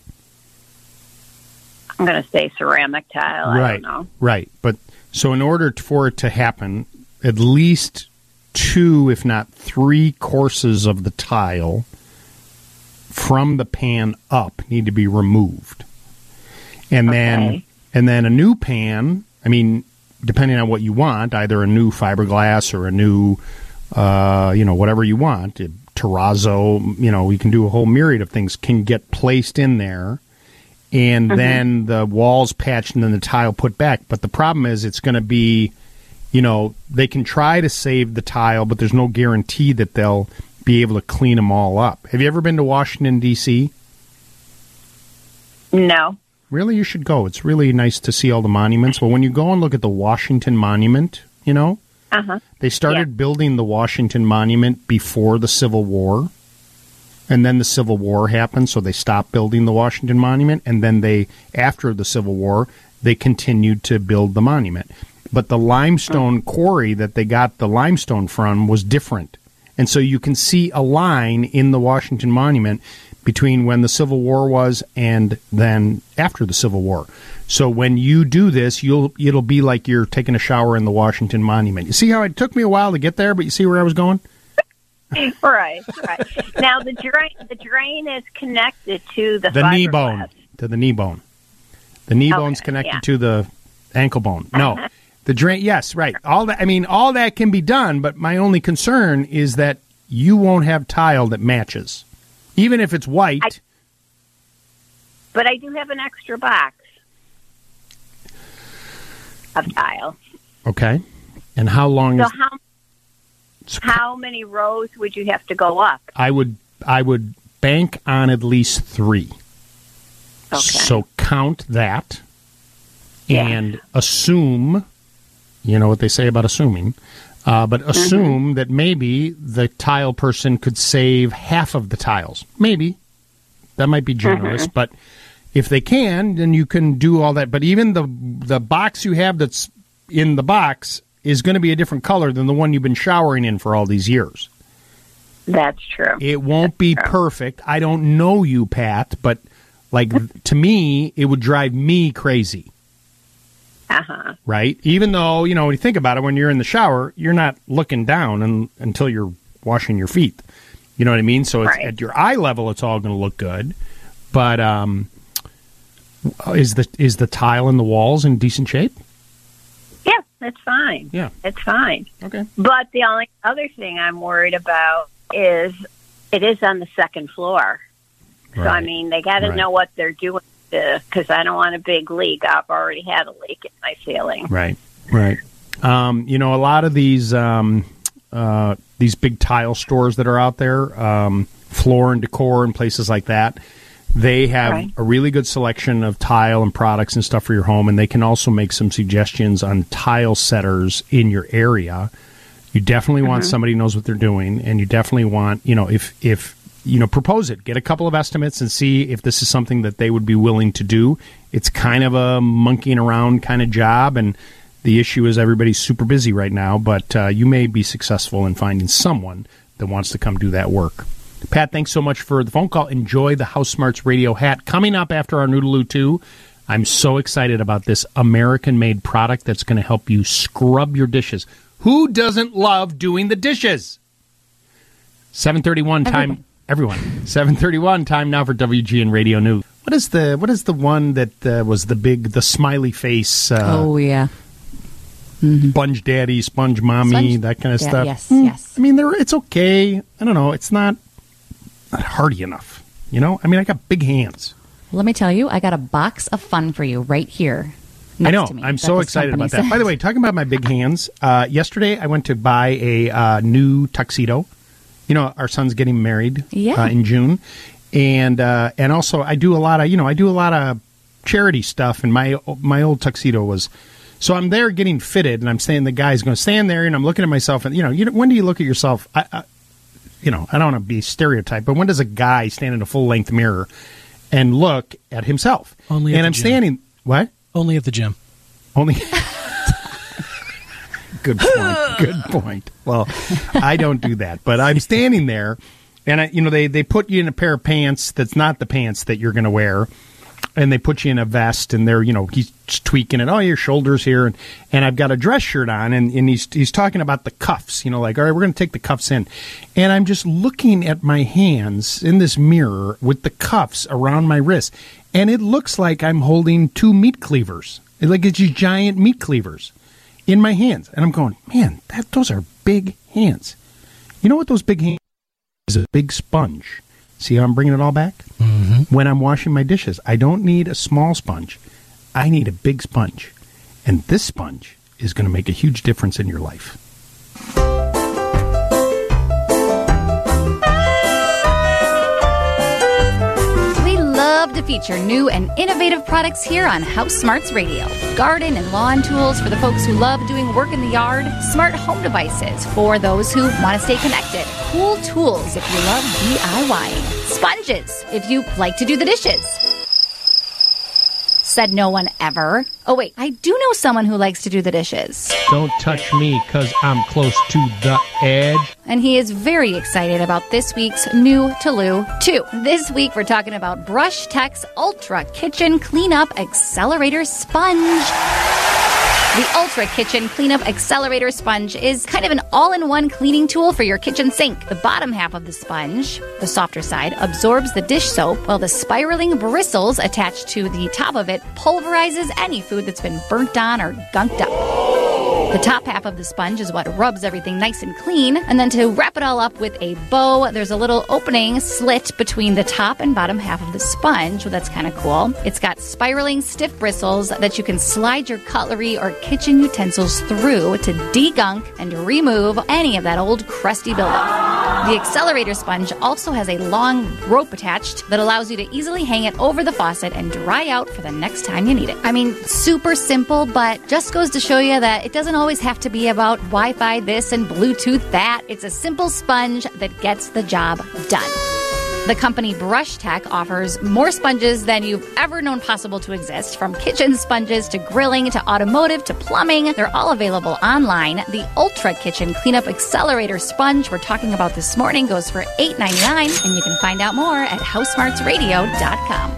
Speaker 16: I'm going to say ceramic tile.
Speaker 2: Right,
Speaker 16: I don't know.
Speaker 2: Right. But so in order for it to happen, at least 2, if not 3 courses of the tile from the pan up need to be removed. And then a new pan, I mean, depending on what you want, either a new fiberglass or a new, whatever you want, terrazzo, you can do a whole myriad of things, can get placed in there. And then the walls patched and then the tile put back. But the problem is it's going to be, they can try to save the tile, but there's no guarantee that they'll be able to clean them all up. Have you ever been to Washington, D.C.?
Speaker 16: No.
Speaker 2: Really? You should go. It's really nice to see all the monuments. Well, when you go and look at the Washington Monument, they started building the Washington Monument before the Civil War. And then the Civil War happened, so they stopped building the Washington Monument. And then after the Civil War, they continued to build the monument. But the limestone quarry that they got the limestone from was different. And so you can see a line in the Washington Monument between when the Civil War was and then after the Civil War. So when you do this, it'll be like you're taking a shower in the Washington Monument. You see how it took me a while to get there, but you see where I was going?
Speaker 16: Right. Now the drain is connected to the
Speaker 2: knee bone. To the knee bone. The knee bone's connected to the ankle bone. No. The drain, yes, right. All that can be done, but my only concern is that you won't have tile that matches. Even if it's white.
Speaker 16: But I do have an extra box of tile.
Speaker 2: Okay. And how long
Speaker 16: how many rows would you have to go up?
Speaker 2: I would bank on at least 3. Okay. So count that and assume, you know what they say about assuming, but assume that maybe the tile person could save half of the tiles. Maybe. That might be generous, but if they can, then you can do all that. But even the box you have that's in the box is going to be a different color than the one you've been showering in for all these years.
Speaker 16: That's true.
Speaker 2: It won't be perfect. I don't know you, Pat, but to me, it would drive me crazy. Right? Even though, when you think about it, when you're in the shower, you're not looking down until you're washing your feet. You know what I mean? So it's, at your eye level, it's all going to look good. But is the tile in the walls in decent shape?
Speaker 16: Yeah, it's fine.
Speaker 2: Yeah.
Speaker 16: It's fine.
Speaker 2: Okay.
Speaker 16: But the only other thing I'm worried about is it is on the second floor.
Speaker 2: Right.
Speaker 16: So, they got to know what they're doing because I don't want a big leak. I've already had a leak in my ceiling.
Speaker 2: Right. A lot of these big tile stores that are out there, Floor and Decor and places like that, they have a really good selection of tile and products and stuff for your home, and they can also make some suggestions on tile setters in your area. You definitely want somebody who knows what they're doing, and you definitely want, if propose it. Get a couple of estimates and see if this is something that they would be willing to do. It's kind of a monkeying around kind of job, and the issue is everybody's super busy right now, but you may be successful in finding someone that wants to come do that work. Pat, thanks so much for the phone call. Enjoy the House Smarts Radio hat. Coming up after our Noodaloo 2, I'm so excited about this American-made product that's going to help you scrub your dishes. Who doesn't love doing the dishes? 7:31 time. Everyone. 7:31 time now for WGN Radio News. What is the one that was the smiley face? Sponge Daddy, Sponge Mommy, that kind of stuff.
Speaker 17: Yes.
Speaker 2: It's okay. I don't know. It's not hardy enough. I got big hands.
Speaker 17: Let me tell you, I got a box of fun for you right here.
Speaker 2: I know. I'm so excited about that. By the way, talking about my big hands, yesterday I went to buy a new tuxedo. Our son's getting married in June, and also I do a lot of charity stuff, and my old tuxedo was. So I'm there getting fitted, and I'm saying the guy's going to stand there, and I'm looking at myself, and when do you look at yourself? I don't want to be stereotyped, but when does a guy stand in a full length mirror and look at himself?
Speaker 6: Only at the gym.
Speaker 2: Standing. What?
Speaker 6: Only at the gym.
Speaker 2: Only. Good point. Good point. Well, I don't do that, but I'm standing there, and they put you in a pair of pants that's not the pants that you're going to wear, and they put you in a vest, and they're he's tweaking it. Oh, your shoulders here, and I've got a dress shirt on, and he's talking about the cuffs. All right, we're going to take the cuffs in, and I'm just looking at my hands in this mirror with the cuffs around my wrist, and it looks like I'm holding 2 meat cleavers, like it's these giant meat cleavers in my hands. And I'm going, man, those are big hands. You know what those big hands is? A big sponge. See how I'm bringing it all back? Mm-hmm. When I'm washing my dishes, I don't need a small sponge. I need a big sponge. And this sponge is going to make a huge difference in your life.
Speaker 5: Love to feature new and innovative products here on House Smarts Radio. Garden and lawn tools for the folks who love doing work in the yard. Smart home devices for those who want to stay connected. Cool tools if you love DIYing. Sponges if you like to do the dishes. said no one ever. Oh, wait, I do know someone who likes to do the dishes.
Speaker 2: Don't touch me because I'm close to the edge.
Speaker 5: And he is very excited about this week's new to Lou 2. This week, we're talking about Brush Tech's Ultra Kitchen Cleanup Accelerator Sponge. The Ultra Kitchen Cleanup Accelerator Sponge is kind of an all-in-one cleaning tool for your kitchen sink. The bottom half of the sponge, the softer side, absorbs the dish soap, while the spiraling bristles attached to the top of it pulverizes any food that's been burnt on or gunked up. The top half of the sponge is what rubs everything nice and clean. And then to wrap it all up with a bow, there's a little opening slit between the top and bottom half of the sponge. Well, that's kind of cool. It's got spiraling stiff bristles that you can slide your cutlery or kitchen utensils through to degunk and remove any of that old crusty buildup. The accelerator sponge also has a long rope attached that allows you to easily hang it over the faucet and dry out for the next time you need it. I mean, super simple, but just goes to show you that it doesn't always have to be about Wi-Fi this and Bluetooth that. It's a simple sponge that gets the job done. The company Brush Tech offers more sponges than you've ever known possible to exist. From kitchen sponges to grilling to automotive to plumbing, they're all available online. The Ultra Kitchen Cleanup Accelerator Sponge we're talking about this morning goes for $8.99, and you can find out more at HouseSmartsRadio.com.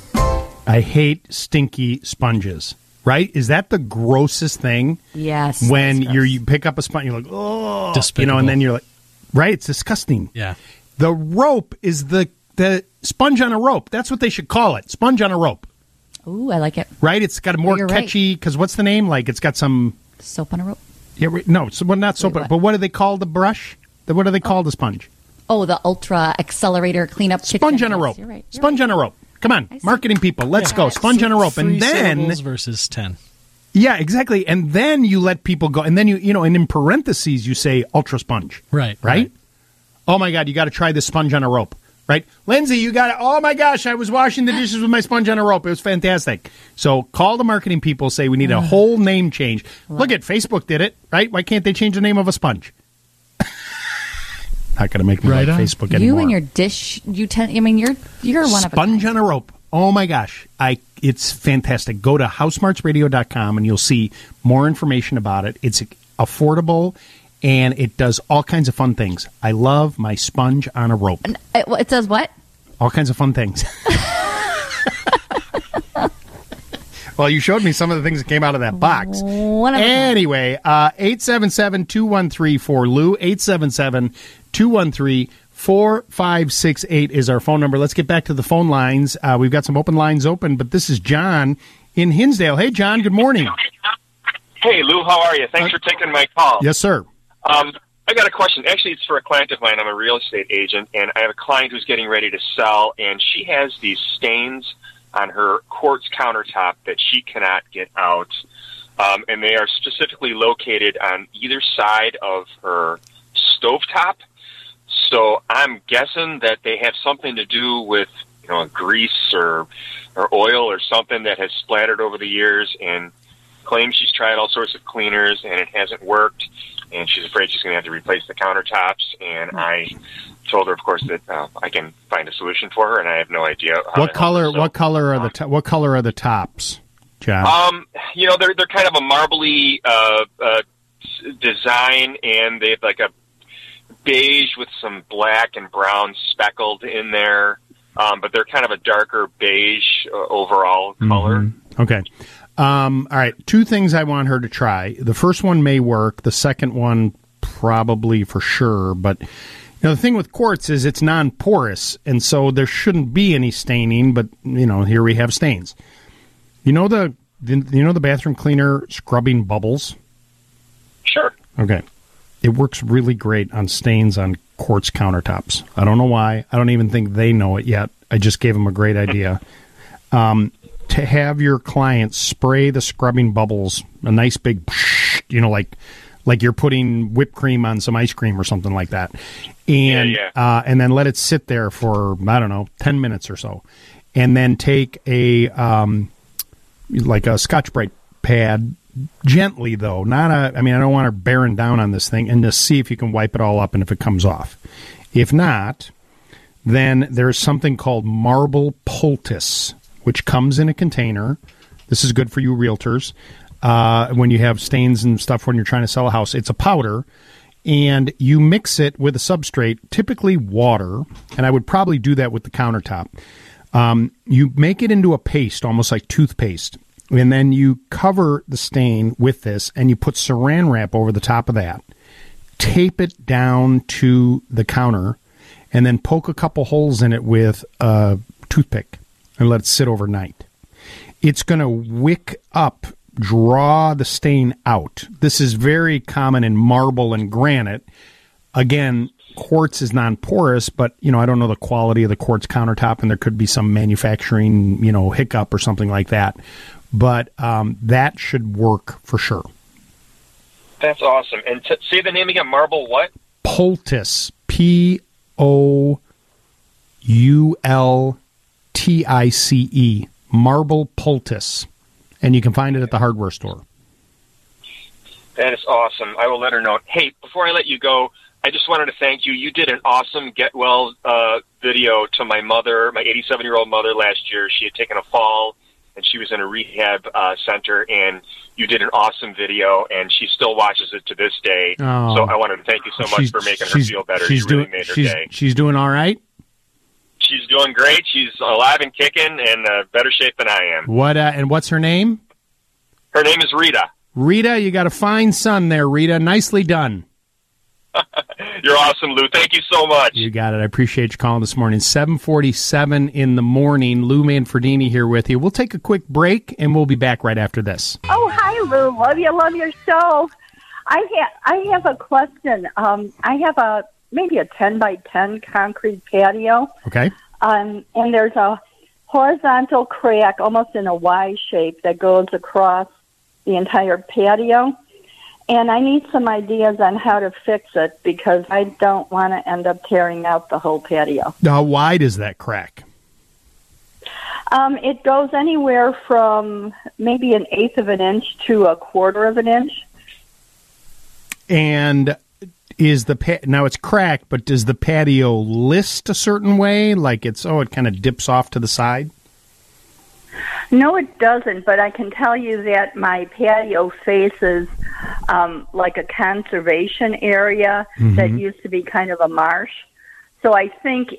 Speaker 2: I hate stinky sponges. Right? Is that the grossest thing?
Speaker 17: Yes.
Speaker 2: When you pick up a sponge, you're like, oh,
Speaker 6: Despicable.
Speaker 2: and then you're like, right? It's disgusting.
Speaker 6: Yeah.
Speaker 2: The rope is the sponge on a rope. That's what they should call it. Sponge on a rope.
Speaker 17: Ooh, I like it.
Speaker 2: Right? It's got a more catchy, because what's the name? Like, it's got some...
Speaker 17: Soap on a rope?
Speaker 2: Yeah, no, well, not soap, but what do they call the brush? What do they call the sponge?
Speaker 17: Oh, the Ultra Accelerator Cleanup
Speaker 2: Sponge
Speaker 17: Kitchen.
Speaker 2: on a rope.
Speaker 17: You're right.
Speaker 2: Sponge on a rope. Come on, marketing people, let's go. Sponge on a rope. And
Speaker 6: 3
Speaker 2: then...
Speaker 6: syllables versus 10.
Speaker 2: Yeah, exactly. And then you let people go. And then and in parentheses, you say ultra sponge.
Speaker 6: Right.
Speaker 2: Oh, my God, you got to try this sponge on a rope. Right? Lindsay, you got it. Oh, my gosh, I was washing the dishes with my sponge on a rope. It was fantastic. So call the marketing people, say we need a whole name change. Look at Facebook did it, right? Why can't they change the name of a sponge? Not going to make me like Facebook anymore.
Speaker 17: You and your dish, I mean, you're one of a
Speaker 2: Sponge on a rope. Oh, my gosh. It's fantastic. Go to HouseSmartsRadio.com and you'll see more information about it. It's affordable. And it does all kinds of fun things. I love my sponge on a rope.
Speaker 17: It does what?
Speaker 2: All kinds of fun things. Well, you showed me some of the things that came out of that box. Anyway, 877-213-4Lou, 877-213-4568 is our phone number. Let's get back to the phone lines. We've got some open lines open, but this is John in Hinsdale. Hey, John, good morning.
Speaker 18: Hey, Lou, how are you? Thanks for taking my call.
Speaker 2: Yes, sir.
Speaker 18: I got a question. Actually, it's for a client of mine. I'm a real estate agent, and I have a client who's getting ready to sell, and she has these stains on her quartz countertop that she cannot get out, and they are specifically located on either side of her stovetop. So I'm guessing that they have something to do with, grease or oil or something that has splattered over the years, and claims she's tried all sorts of cleaners and it hasn't worked, and she's afraid she's going to have to replace the countertops. And I told her, of course, that I can find a solution for her, and I have no idea how
Speaker 2: What color are the tops, John?
Speaker 18: They're kind of a marbly design, and they have like a beige with some black and brown speckled in there, but they're kind of a darker beige overall color.
Speaker 2: Okay. All right, 2 things I want her to try. The first one may work. The second one probably for sure. But the thing with quartz is it's non-porous, and so there shouldn't be any staining. But here we have stains. The bathroom cleaner scrubbing bubbles?
Speaker 18: Sure.
Speaker 2: Okay. It works really great on stains on quartz countertops. I don't know why. I don't even think they know it yet. I just gave them a great idea. To have your client spray the scrubbing bubbles, a nice big, like you're putting whipped cream on some ice cream or something like that, and then let it sit there for 10 minutes or so, and then take a Scotch-Brite pad, gently though, I don't want her bearing down on this thing, and just see if you can wipe it all up and if it comes off. If not, then there's something called marble poultice, which comes in a container This is good for you realtors when you have stains and stuff when you're trying to sell a house. It's a powder, and you mix it with a substrate, typically water, and I would probably do that with the countertop. You make it into a paste, almost like toothpaste, and then you cover the stain with this, and you put saran wrap over the top of that, tape it down to the counter, and then poke a couple holes in it with a toothpick and let it sit overnight. It's going to wick up, draw the stain out. This is very common in marble and granite. Again, quartz is non-porous, but, I don't know the quality of the quartz countertop, and there could be some manufacturing, hiccup or something like that. But that should work for sure.
Speaker 18: That's awesome. And say the name again, marble what?
Speaker 2: Poultice. Poultice. Marble poultice. And you can find it at the hardware store.
Speaker 18: That is awesome. I will let her know. Hey, before I let you go, I just wanted to thank you. You did an awesome Get Well video to my mother, my 87-year-old mother last year. She had taken a fall, and she was in a rehab center, and you did an awesome video, and she still watches it to this day.
Speaker 2: Oh.
Speaker 18: So I wanted to thank you so much for making her feel better. You really made her day.
Speaker 2: She's doing all right?
Speaker 18: She's doing great. She's alive and kicking and better shape than I am.
Speaker 2: And what's her name?
Speaker 18: Her name is Rita.
Speaker 2: Rita, you got a fine son there, Rita. Nicely done.
Speaker 18: You're awesome, Lou. Thank you so much.
Speaker 2: You got it. I appreciate you calling this morning. 7:47 in the morning. Lou Manfredini here with you. We'll take a quick break, and we'll be back right after this.
Speaker 19: Oh, hi, Lou. Love your show. I have a question. I have maybe a 10 by 10 concrete patio.
Speaker 2: Okay.
Speaker 19: And there's a horizontal crack, almost in a Y shape, that goes across the entire patio. And I need some ideas on how to fix it because I don't want to end up tearing out the whole patio.
Speaker 2: How wide is that crack?
Speaker 19: It goes anywhere from maybe 1/8 of an inch to 1/4 of an inch.
Speaker 2: And is now it's cracked, but does the patio list a certain way? Like it kind of dips off to the side?
Speaker 19: No, it doesn't, but I can tell you that my patio faces like a conservation area that used to be kind of a marsh. So I think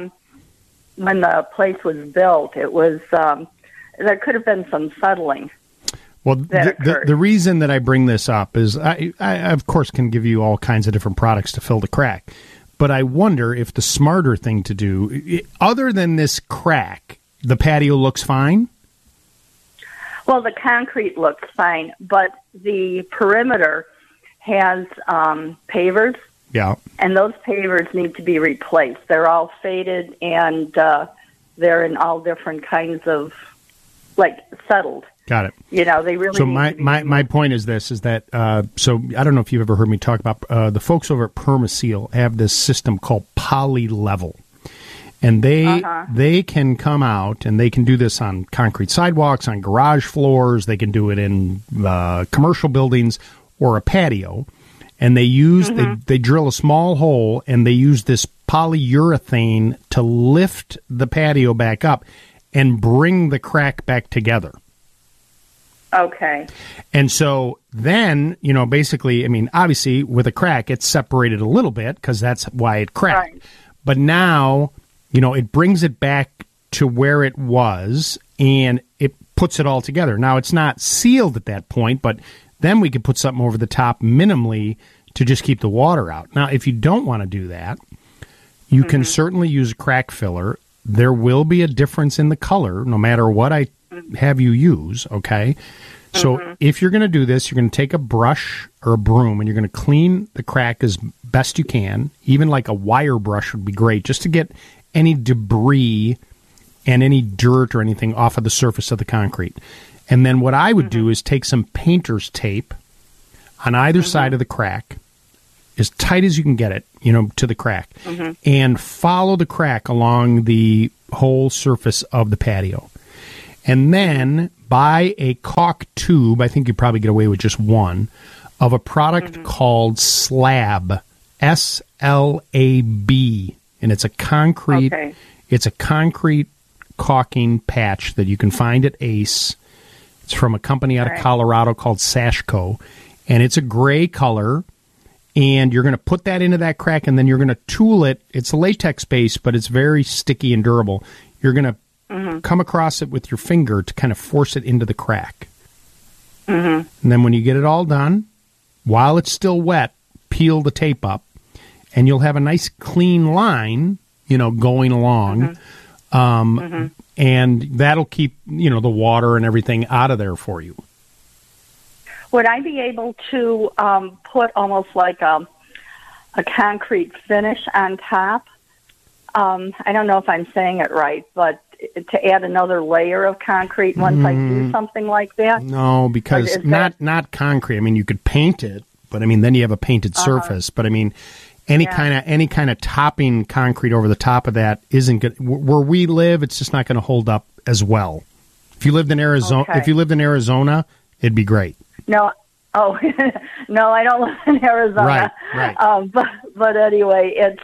Speaker 19: when the place was built, it was there could have been some settling.
Speaker 2: Well, the reason that I bring this up is I, of course, can give you all kinds of different products to fill the crack. But I wonder if the smarter thing to do, other than this crack, the patio looks fine?
Speaker 19: Well, the concrete looks fine, but the perimeter has pavers.
Speaker 2: Yeah.
Speaker 19: And those pavers need to be replaced. They're all faded, and they're in all different kinds of, settled.
Speaker 2: Got it.
Speaker 19: They really.
Speaker 2: So my point is this: is that so I don't know if you've ever heard me talk about the folks over at Permaseal have this system called PolyLevel, and they can come out and they can do this on concrete sidewalks, on garage floors. They can do it in commercial buildings or a patio, and they use they drill a small hole and they use this polyurethane to lift the patio back up and bring the crack back together.
Speaker 19: Okay.
Speaker 2: And so then, basically, obviously with a crack, it's separated a little bit because that's why it cracked. Right. But now, it brings it back to where it was and it puts it all together. Now, it's not sealed at that point, but then we could put something over the top minimally to just keep the water out. Now, if you don't want to do that, you can certainly use a crack filler. There will be a difference in the color no matter what I have you use, okay? So if you're going to do this, you're going to take a brush or a broom and you're going to clean the crack as best you can. Even like a wire brush would be great just to get any debris and any dirt or anything off of the surface of the concrete. And then what I would do is take some painter's tape on either side of the crack, as tight as you can get it, to the crack, and follow the crack along the whole surface of the patio. And then buy a caulk tube, I think you probably get away with just one, of a product called Slab, S-L-A-B, and it's a concrete caulking patch that you can find at Ace. It's from a company out of Colorado called Sashco, and it's a gray color. And you're going to put that into that crack, and then you're going to tool it. It's a latex base, but it's very sticky and durable. You're going to come across it with your finger to kind of force it into the crack. And then when you get it all done, while it's still wet, peel the tape up, and you'll have a nice clean line, going along. And that'll keep, the water and everything out of there for you.
Speaker 19: Would I be able to put almost like a concrete finish on top? I don't know if I'm saying it right, but to add another layer of concrete once I do something like that?
Speaker 2: No, because not concrete. I mean, you could paint it, but I mean, then you have a painted surface. But I mean, any kind of topping concrete over the top of that isn't good. Where we live, it's just not going to hold up as well. If you lived in Arizona, it'd be great.
Speaker 19: No, no, I don't live in Arizona.
Speaker 2: Right.
Speaker 19: But anyway, it's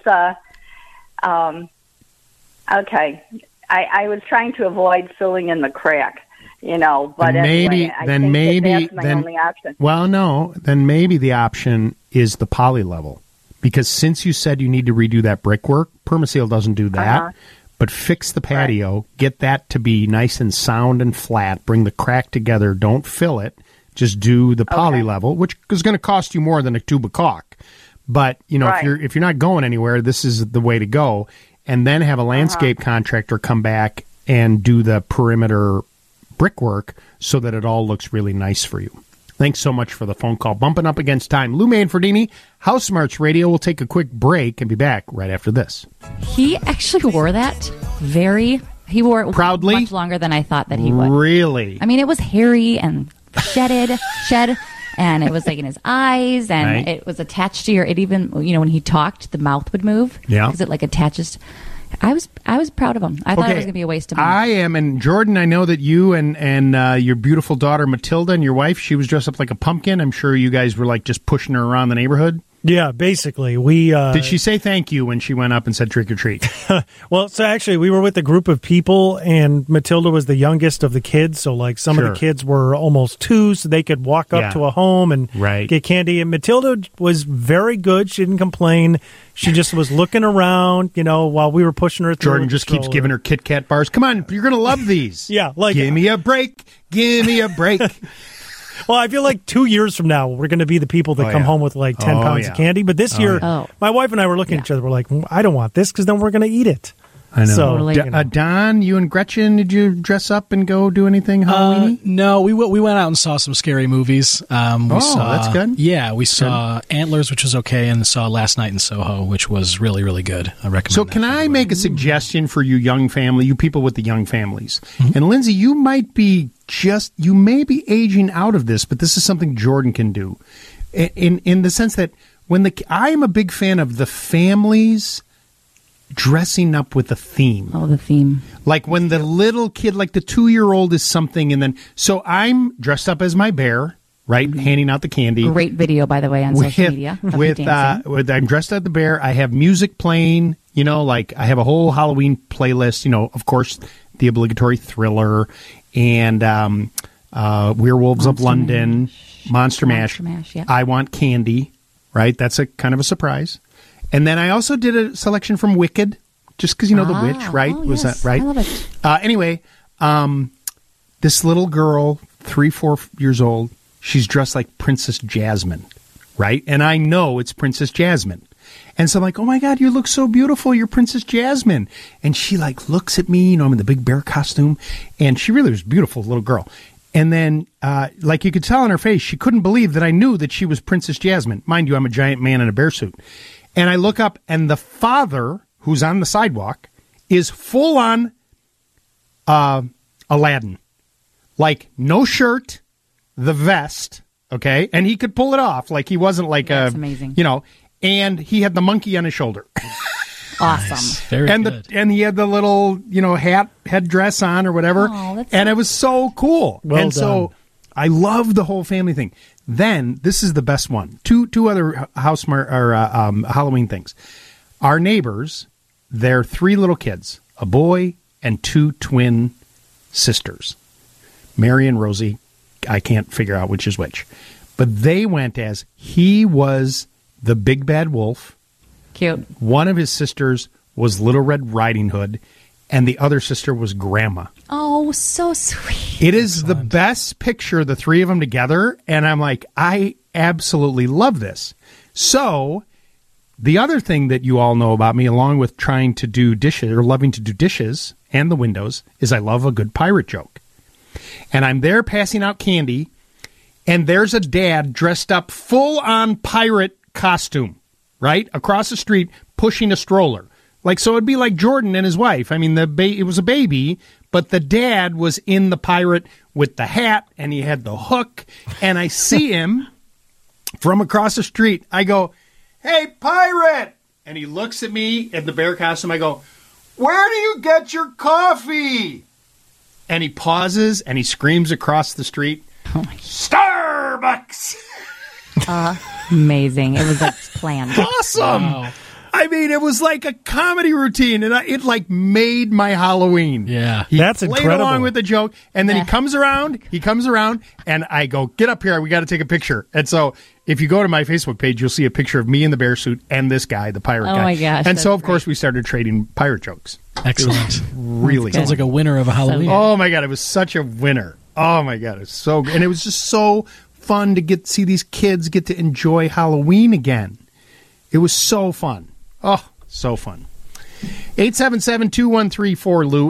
Speaker 19: okay. I was trying to avoid filling in the crack, But anyway, I think that's my only option.
Speaker 2: Well, no, then maybe the option is the poly level, because since you said you need to redo that brickwork, Permaseal doesn't do that. But fix the patio, get that to be nice and sound and flat. Bring the crack together. Don't fill it. Just do the poly level, which is going to cost you more than a tube of caulk. But, if you're not going anywhere, this is the way to go. And then have a landscape contractor come back and do the perimeter brickwork so that it all looks really nice for you. Thanks so much for the phone call. Bumping up against time. Lou Manfredini, House Smarts Radio. We'll take a quick break and be back right after this.
Speaker 17: He actually wore that he wore it
Speaker 2: proudly,
Speaker 17: much longer than I thought that he would.
Speaker 2: Really?
Speaker 17: I mean, it was hairy and shed, and it was like in his eyes, and it was attached to it even, when he talked, the mouth would move.
Speaker 2: Yeah.
Speaker 17: Because it like attaches. I was proud of him. I thought it was going to be a waste of money.
Speaker 2: I am, and Jordan, I know that you and your beautiful daughter Matilda and your wife, she was dressed up like a pumpkin. I'm sure you guys were like just pushing her around the neighborhood.
Speaker 10: Yeah, basically. We
Speaker 2: Did she say thank you when she went up and said trick or treat?
Speaker 10: Well, so actually we were with a group of people, and Matilda was the youngest of the kids, so like some of the kids were almost 2, so they could walk up to a home and get candy. And Matilda was very good. She didn't complain. She just was looking around, while we were pushing her through.
Speaker 2: Jordan just keeps giving her Kit Kat bars. Come on, you're going to love these.
Speaker 10: Yeah, like
Speaker 2: give me a break. Give me a break.
Speaker 10: Well, I feel like 2 years from now, we're going to be the people that come home with like 10 pounds of candy. But this year, my wife and I were looking at each other. We're like, I don't want this because then we're going to eat it.
Speaker 2: I know.
Speaker 10: So,
Speaker 17: totally.
Speaker 2: Don, you and Gretchen, did you dress up and go do anything Halloween-y?
Speaker 6: No, we went out and saw some scary movies.
Speaker 2: That's good.
Speaker 6: Yeah, we saw Antlers, which was okay, and saw Last Night in Soho, which was really, really good. I recommend
Speaker 2: So
Speaker 6: that
Speaker 2: can I make a suggestion for you young family, you people with the young families? And Lindsay, you may be aging out of this, but this is something Jordan can do. In the sense that I am a big fan of the families dressing up with a theme.
Speaker 17: Oh, the theme.
Speaker 2: Like when the little kid, like the 2-year-old is something, and then, so I'm dressed up as my bear, right? Handing out the candy.
Speaker 17: Great video, by the way, on social media.
Speaker 2: I'm dressed as the bear. I have music playing, like I have a whole Halloween playlist, of course, the obligatory Thriller and Werewolves of London, Monster Mash.
Speaker 17: Yeah.
Speaker 2: I Want Candy, right? That's a kind of a surprise. And then I also did a selection from Wicked, just because, the witch, right?
Speaker 17: Was that right? I love it.
Speaker 2: Anyway, this little girl, 3-4 years old, she's dressed like Princess Jasmine, right? And I know it's Princess Jasmine. And so I'm like, oh, my God, you look so beautiful. You're Princess Jasmine. And she, looks at me, I'm in the big bear costume. And she really was a beautiful little girl. And then, you could tell on her face, she couldn't believe that I knew that she was Princess Jasmine. Mind you, I'm a giant man in a bear suit. And I look up, and the father, who's on the sidewalk, is full on Aladdin. Like, no shirt, the vest, okay? And he could pull it off. Like, he wasn't like
Speaker 17: That's amazing.
Speaker 2: And he had the monkey on his shoulder.
Speaker 17: Awesome.
Speaker 6: Nice. Very good.
Speaker 2: And he had the little, headdress on or whatever.
Speaker 17: Oh,
Speaker 2: and it was so cool.
Speaker 10: Well
Speaker 2: and
Speaker 10: done.
Speaker 2: So I love the whole family thing. Then this is the best one. Two other Halloween things. Our neighbors, they're 3 little kids, a boy and 2 twin sisters, Mary and Rosie. I can't figure out which is which. But they went as he was the Big Bad Wolf.
Speaker 17: Cute.
Speaker 2: One of his sisters was Little Red Riding Hood, and the other sister was Grandma.
Speaker 17: Oh, so sweet.
Speaker 2: It is the best picture, the three of them together, and I'm like, I absolutely love this. So, the other thing that you all know about me, along with trying to do dishes, or loving to do dishes and the windows, is I love a good pirate joke. And I'm there passing out candy, and there's a dad dressed up full-on pirate costume, right? Across the street, pushing a stroller. Like, so it'd be like Jordan and his wife. I mean, it was a baby, but the dad was in the pirate with the hat, and he had the hook, and I see him from across the street. I go, "Hey, pirate!" And he looks at me in the bear costume. I go, "Where do you get your coffee?" And he pauses, and he screams across the street, "Starbucks!"
Speaker 17: Amazing. It was like planned.
Speaker 2: Awesome. Wow. I mean, it was like a comedy routine, and it like made my Halloween.
Speaker 6: Yeah.
Speaker 10: That's
Speaker 2: played
Speaker 10: incredible.
Speaker 2: along with the joke, and then he comes around, and I go, "Get up here, we got to take a picture." And so if you go to my Facebook page, you'll see a picture of me in the bear suit and this guy, the pirate guy.
Speaker 17: Oh, my gosh.
Speaker 2: And so, of course, we started trading pirate jokes.
Speaker 6: Excellent.
Speaker 2: Really
Speaker 6: Sounds like a winner of a Halloween.
Speaker 2: Oh, my God, it was such a winner. Oh, my God, it was so good. And it was just so fun to see these kids get to enjoy Halloween again. It was so fun. Oh, so fun. 877-2134-LOU,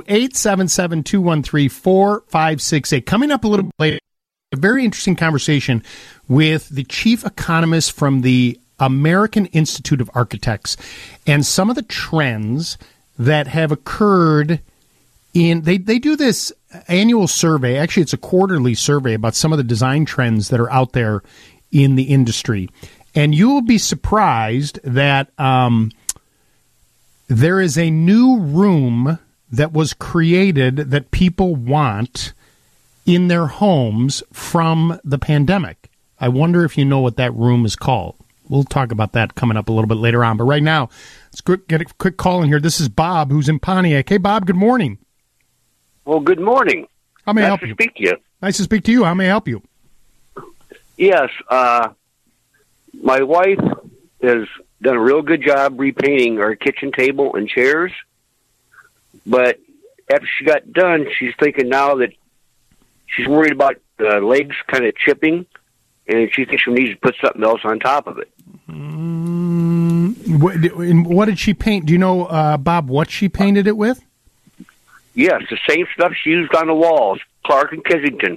Speaker 2: 877-213-4568. Coming up a little bit later, a very interesting conversation with the chief economist from the American Institute of Architects and some of the trends that have occurred in, they do this annual survey. Actually, it's a quarterly survey about some of the design trends that are out there in the industry. And you will be surprised that there is a new room that was created that people want in their homes from the pandemic. I wonder if you know what that room is called. We'll talk about that coming up a little bit later on. But right now, let's get a quick call in here. This is Bob, who's in Pontiac. Hey, Bob, good morning.
Speaker 20: Well, good morning.
Speaker 2: How may I help you?
Speaker 20: Nice to speak to you.
Speaker 2: Nice to speak to you. How may I help you?
Speaker 20: Yes, my wife has done a real good job repainting our kitchen table and chairs. But after she got done, she's thinking now that she's worried about the legs kind of chipping, and she thinks she needs to put something else on top of it.
Speaker 2: What did she paint? Do you know, Bob, what she painted it with?
Speaker 20: Yes, the same stuff she used on the walls, Clark and Kensington.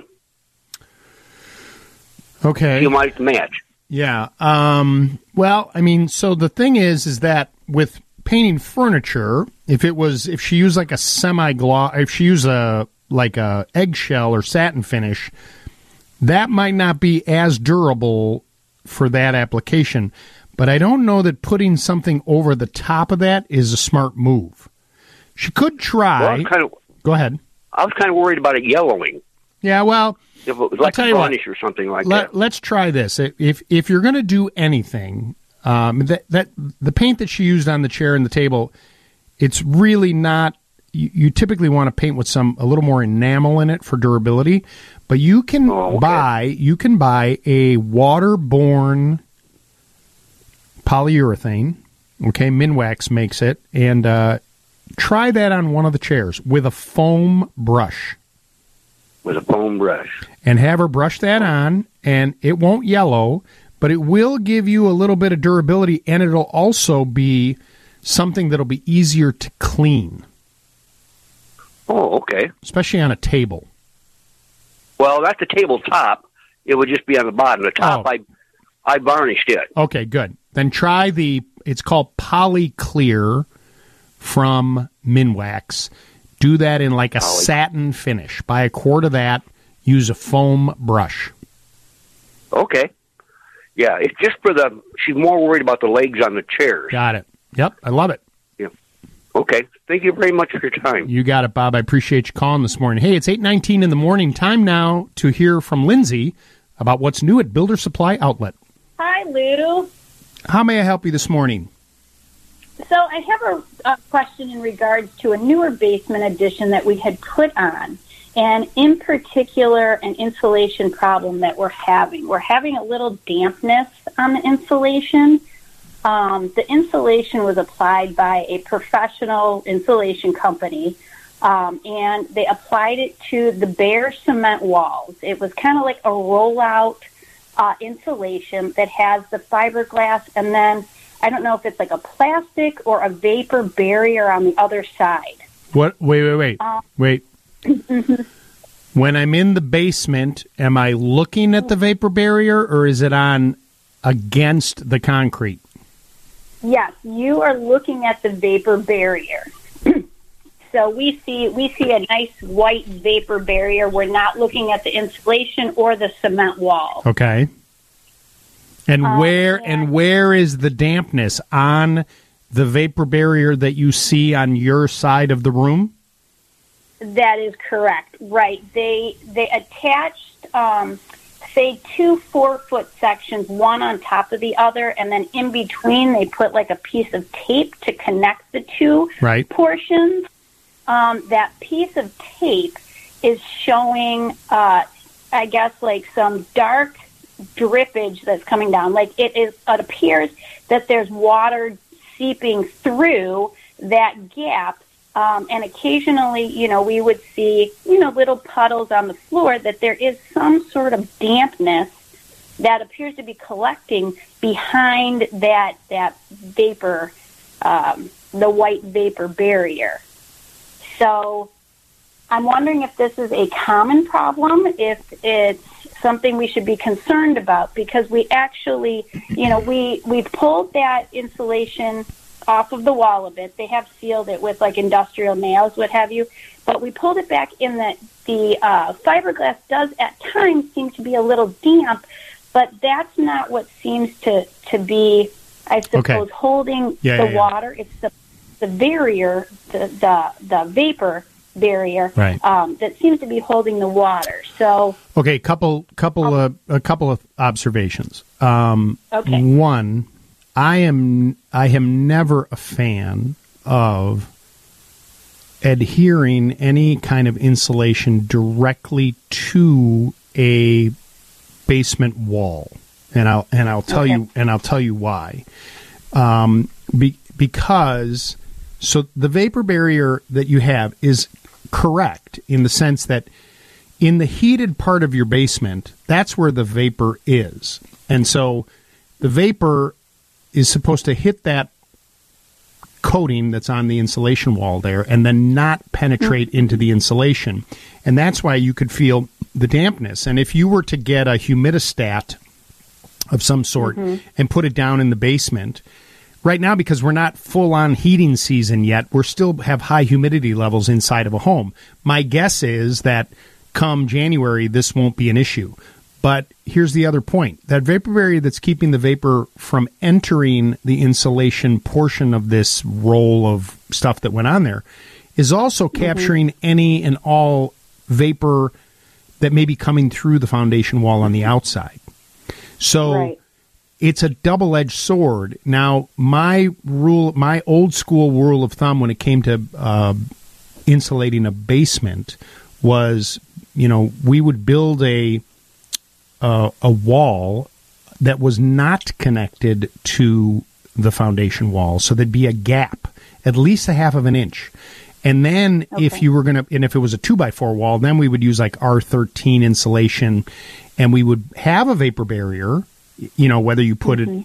Speaker 2: Okay.
Speaker 20: You might match.
Speaker 2: Yeah. Well, I mean, so the thing is that with painting furniture, if she used like a semi-gloss, if she used a eggshell or satin finish, that might not be as durable for that application. But I don't know that putting something over the top of that is a smart move. She could try.
Speaker 20: Well,
Speaker 2: go ahead.
Speaker 20: I was kind of worried about it yellowing.
Speaker 2: Yeah, well,
Speaker 20: if it was like a varnish or something like that.
Speaker 2: Let's try this. If you're going to do anything, that the paint that she used on the chair and the table, it's really not. You typically want to paint with a little more enamel in it for durability, but you can buy a waterborne polyurethane. Okay, Minwax makes it, and try that on one of the chairs with a foam brush.
Speaker 20: With a foam brush.
Speaker 2: And have her brush that on, and it won't yellow, but it will give you a little bit of durability, and it'll also be something that'll be easier to clean.
Speaker 20: Oh, okay.
Speaker 2: Especially on a table.
Speaker 20: Well, that's the tabletop. It would just be on the bottom. The top, I varnished it.
Speaker 2: Okay, good. Then try it's called Polyclear from Minwax. Do that in like a satin finish. Buy a quart of that. Use a foam brush.
Speaker 20: Okay. Yeah, it's just she's more worried about the legs on the chairs.
Speaker 2: Got it. Yep, I love it.
Speaker 20: Yeah. Okay. Thank you very much for your time.
Speaker 2: You got it, Bob. I appreciate you calling this morning. Hey, it's 8:19 in the morning. Time now to hear from Lindsay about what's new at Builder Supply Outlet.
Speaker 21: Hi, Lou.
Speaker 2: How may I help you this morning?
Speaker 21: So I have a question in regards to a newer basement addition that we had put on. And in particular, an insulation problem that we're having. We're having a little dampness on the insulation. The insulation was applied by a professional insulation company, and they applied it to the bare cement walls. It was kind of like a rollout insulation that has the fiberglass, and then I don't know if it's like a plastic or a vapor barrier on the other side.
Speaker 2: What? Wait. When I'm in the basement, am I looking at the vapor barrier, or is it on against the concrete?
Speaker 21: Yes, you are looking at the vapor barrier. So we see a nice white vapor barrier. We're not looking at the insulation or the cement wall.
Speaker 2: Okay. And where is the dampness on the vapor barrier that you see on your side of the room?
Speaker 21: That is correct. Right. They attached say 2 4-foot sections, one on top of the other, and then in between they put like a piece of tape to connect the two portions. That piece of tape is showing, I guess, like some dark drippage that's coming down. Like it appears that there's water seeping through that gap. And occasionally, we would see, little puddles on the floor, that there is some sort of dampness that appears to be collecting behind that vapor, the white vapor barrier. So I'm wondering if this is a common problem, if it's something we should be concerned about, because we actually, we pulled that insulation off of the wall a bit. They have sealed it with like industrial nails, what have you, but we pulled it back in. The fiberglass does at times seem to be a little damp, but that's not what seems to be, I suppose, holding the water. It's the barrier, the vapor barrier, that seems to be holding the water. So
Speaker 2: a couple of observations. One, I am never a fan of adhering any kind of insulation directly to a basement wall, and I'll tell you why. Because the vapor barrier that you have is correct in the sense that in the heated part of your basement, that's where the vapor is, and so the vapor is supposed to hit that coating that's on the insulation wall there and then not penetrate into the insulation. And that's why you could feel the dampness. And if you were to get a humidistat of some sort and put it down in the basement, right now, because we're not full-on heating season yet, we still have high humidity levels inside of a home. My guess is that come January, this won't be an issue. But here's the other point. That vapor barrier that's keeping the vapor from entering the insulation portion of this roll of stuff that went on there is also capturing any and all vapor that may be coming through the foundation wall on the outside. So it's a double-edged sword. Now, my old school rule of thumb when it came to insulating a basement was, we would build a wall that was not connected to the foundation wall, so there'd be a gap, at least a half of an inch. And then if you were if it was a 2x4 wall, then we would use like R13 insulation, and we would have a vapor barrier, whether you put it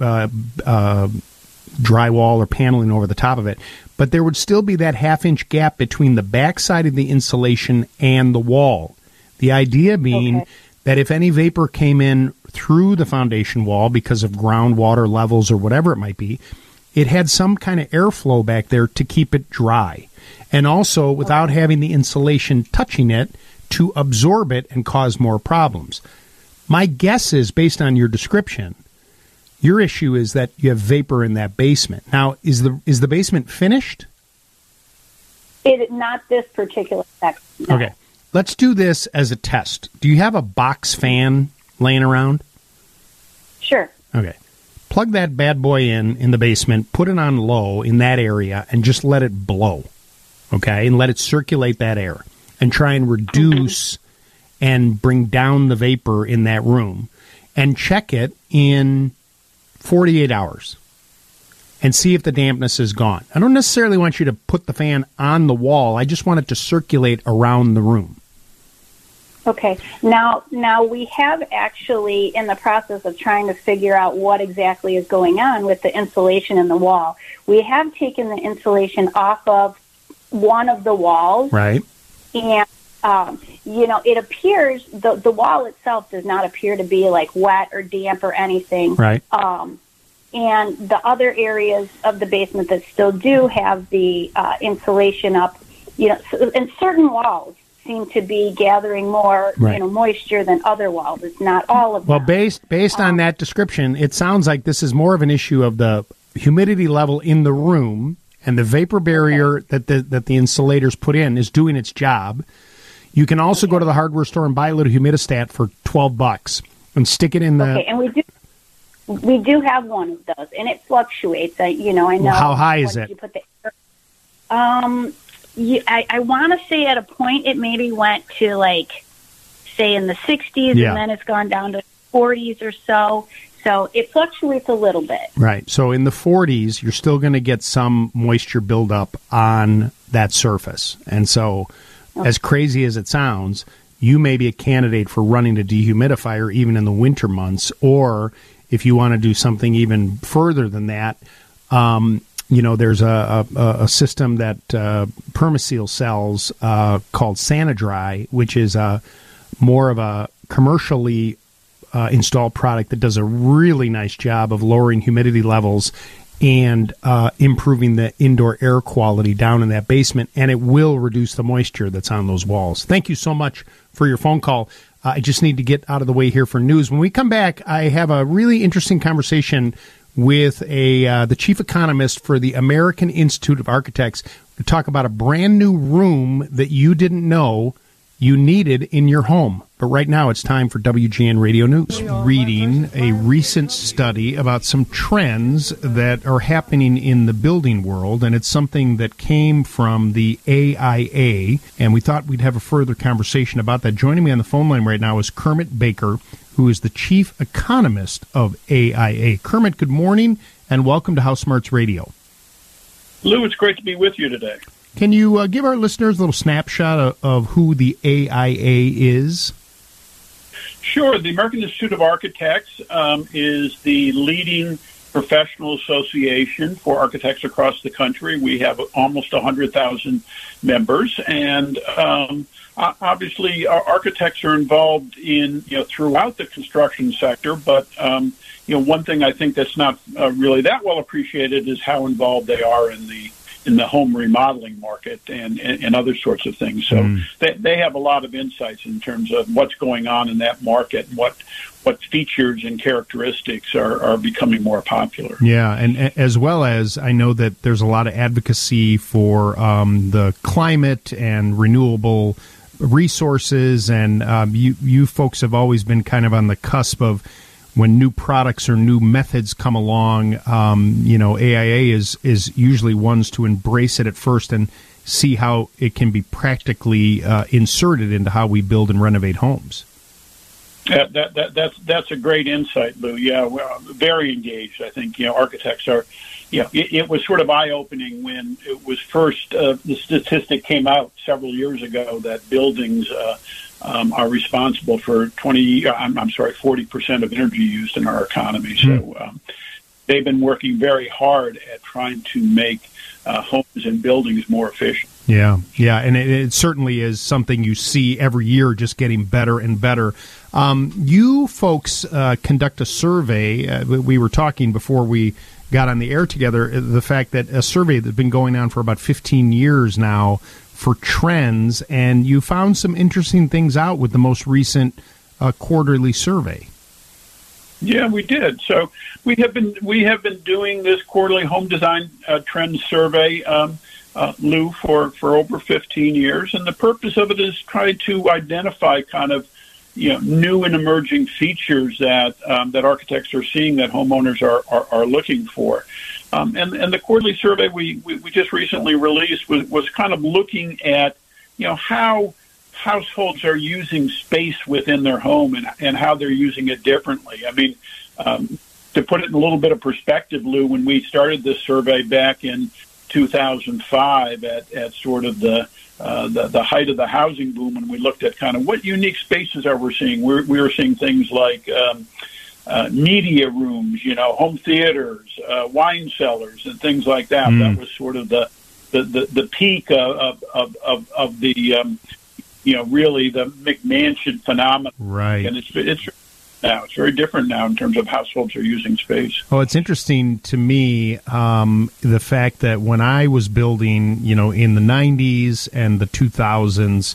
Speaker 2: drywall or paneling over the top of it, but there would still be that half-inch gap between the backside of the insulation and the wall. The idea being that if any vapor came in through the foundation wall because of groundwater levels or whatever it might be, it had some kind of airflow back there to keep it dry. And also, without having the insulation touching it, to absorb it and cause more problems. My guess is, based on your description, your issue is that you have vapor in that basement. Now, is the basement finished?
Speaker 21: Not this particular section. No.
Speaker 2: Okay. Let's do this as a test. Do you have a box fan laying around?
Speaker 21: Sure.
Speaker 2: Okay. Plug that bad boy in the basement, put it on low in that area, and just let it blow. Okay? And let it circulate that air. and try and reduce and bring down the vapor in that room, and check it in 48 hours and see if the dampness is gone. I don't necessarily want you to put the fan on the wall. I just want it to circulate around the room.
Speaker 21: Okay. Now we have actually in the process of trying to figure out what exactly is going on with the insulation in the wall. We have taken the insulation off of one of the walls.
Speaker 2: Right.
Speaker 21: And, it appears the wall itself does not appear to be like wet or damp or anything.
Speaker 2: Right.
Speaker 21: And the other areas of the basement that still do have the insulation up, and certain walls seem to be gathering more, moisture than other walls. It's not all of them.
Speaker 2: Well, based on that description, it sounds like this is more of an issue of the humidity level in the room, and the vapor barrier that the insulators put in is doing its job. You can also go to the hardware store and buy a little humidistat for $12 and stick it in the.
Speaker 21: Okay, and we do have one of those, and it fluctuates. I know.
Speaker 2: Well, how high is it?
Speaker 21: You put the I want to say at a point it maybe went to say in the 60s, and then it's gone down to 40s or so. So it fluctuates a little bit.
Speaker 2: Right. So in the 40s, you're still going to get some moisture buildup on that surface. And so, as crazy as it sounds, you may be a candidate for running a dehumidifier even in the winter months, or if you want to do something even further than that, there's a system that Permaseal sells called SaniDry, which is more of a commercially installed product that does a really nice job of lowering humidity levels and improving the indoor air quality down in that basement, and it will reduce the moisture that's on those walls. Thank you so much for your phone call. I just need to get out of the way here for news. When we come back, I have a really interesting conversation with the chief economist for the American Institute of Architects to talk about a brand new room that you didn't know you needed in your home. But right now it's time for WGN Radio News. Reading a recent study about some trends that are happening in the building world, and it's something that came from the AIA, and we thought we'd have a further conversation about that. Joining me on the phone line right now is Kermit Baker, who is the chief economist of AIA. Kermit, good morning, and welcome to House Smarts Radio.
Speaker 1: Lou, it's great to be with you today.
Speaker 2: Can you give our listeners a little snapshot of who the AIA is?
Speaker 1: Sure. The American Institute of Architects is the leading professional association for architects across the country. We have almost 100,000 members, and obviously architects are involved in throughout the construction sector. But one thing I think that's not really that well appreciated is how involved they are in the home remodeling market and other sorts of things. So they have a lot of insights in terms of what's going on in that market and what features and characteristics are becoming more popular.
Speaker 2: Yeah, and as well as I know that there's a lot of advocacy for the climate and renewable resources, and you folks have always been kind of on the cusp of when new products or new methods come along. AIA is usually ones to embrace it at first and see how it can be practically inserted into how we build and renovate homes.
Speaker 1: That's a great insight, Lou. Yeah, we're very engaged. I think architects are. It was sort of eye-opening when it was first the statistic came out several years ago that buildings are responsible for 40% of energy used in our economy. So they've been working very hard at trying to make homes and buildings more efficient.
Speaker 2: Yeah, and it certainly is something you see every year, just getting better and better. You folks conduct a survey. We were talking before we got on the air together, the fact that a survey that's been going on for about 15 years now for trends, and you found some interesting things out with the most recent quarterly survey.
Speaker 1: Yeah, we did. So we have been doing this quarterly home design trends survey, Lou, for over 15 years, and the purpose of it is try to identify kind of new and emerging features that architects are seeing that homeowners are looking for. And the quarterly survey we just recently released was kind of looking at how households are using space within their home and how they're using it differently. I mean, to put it in a little bit of perspective, Lou, when we started this survey back in 2005 at sort of the height of the housing boom, and we looked at kind of what unique spaces are we seeing. We were seeing things like media rooms, home theaters, wine cellars, and things like that. That was sort of the peak of the really the McMansion phenomenon.
Speaker 2: Right.
Speaker 1: And it's very different now in terms of households are using space.
Speaker 2: Well, it's interesting to me the fact that when I was building, in the 90s and the 2000s,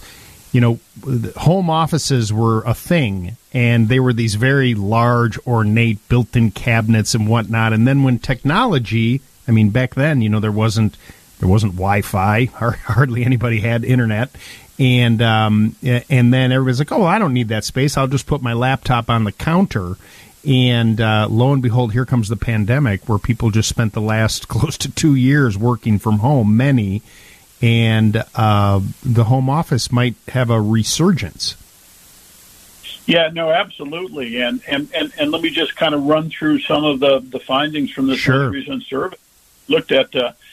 Speaker 2: home offices were a thing, and they were these very large, ornate, built-in cabinets and whatnot. And then when technology, back then, there wasn't Wi-Fi, hardly anybody had internet. And then everybody's like, oh, I don't need that space. I'll just put my laptop on the counter. And lo and behold, here comes the pandemic, where people just spent the last close to 2 years working from home, many. And the home office might have a resurgence.
Speaker 1: Yeah, no, absolutely. And let me just kind of run through some of the findings from this most recent survey. Looked at,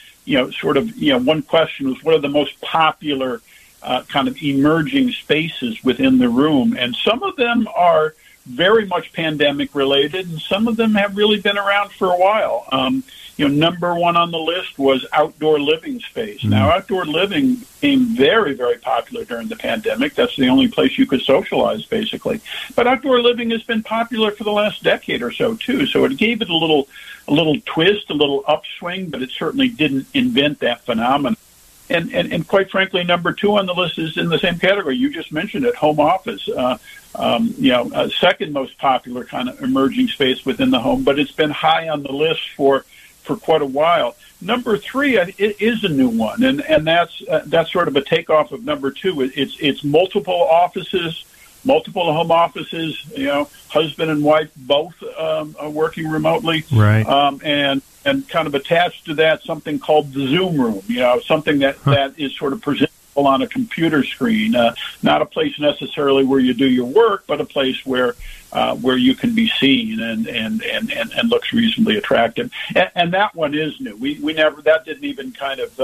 Speaker 1: one question was, what are the most popular kind of emerging spaces within the room? And some of them are very much pandemic related, and some of them have really been around for a while. Number one on the list was outdoor living space. Now, outdoor living became very, very popular during the pandemic. That's the only place you could socialize, basically. But outdoor living has been popular for the last decade or so, too. So it gave it a little twist, a little upswing, but it certainly didn't invent that phenomenon. And quite frankly, number two on the list is in the same category. You just mentioned it, home office. Second most popular kind of emerging space within the home, but it's been high on the list for quite a while. Number three is a new one, and that's sort of a takeoff of number two. It's multiple offices, multiple home offices. Husband and wife both are working remotely,
Speaker 2: right?
Speaker 1: And kind of attached to that, something called the Zoom room. Something that is sort of presentable on a computer screen, not a place necessarily where you do your work, but a place where you can be seen and looks reasonably attractive. And that one is new. We never, that didn't even kind of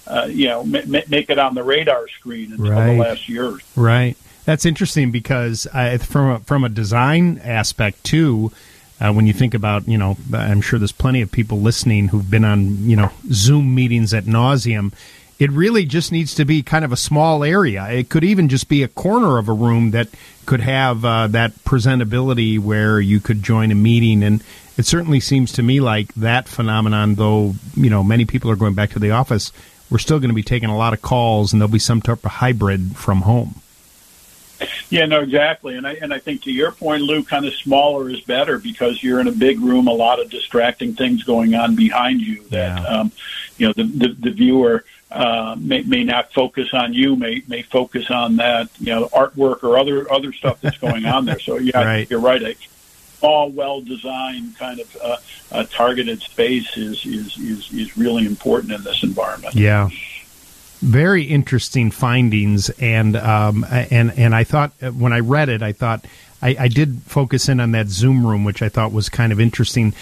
Speaker 1: make it on the radar screen until the last year.
Speaker 2: Right. That's interesting because from a design aspect too. When you think about, I'm sure there's plenty of people listening who've been on, Zoom meetings ad nauseum. It really just needs to be kind of a small area. It could even just be a corner of a room that could have that presentability where you could join a meeting. And it certainly seems to me like that phenomenon, though, many people are going back to the office, we're still going to be taking a lot of calls, and there'll be some type of hybrid from home.
Speaker 1: Yeah, no, exactly. And I think to your point, Lou, kind of smaller is better because you're in a big room, a lot of distracting things going on behind you that, the viewer may not focus on you, may focus on that, artwork or other stuff that's going on there. So, yeah, You're right. A small, well-designed kind of targeted space is really important in this environment.
Speaker 2: Yeah. Very interesting findings, and I thought when I read it, I thought I did focus in on that Zoom room, which I thought was kind of interesting.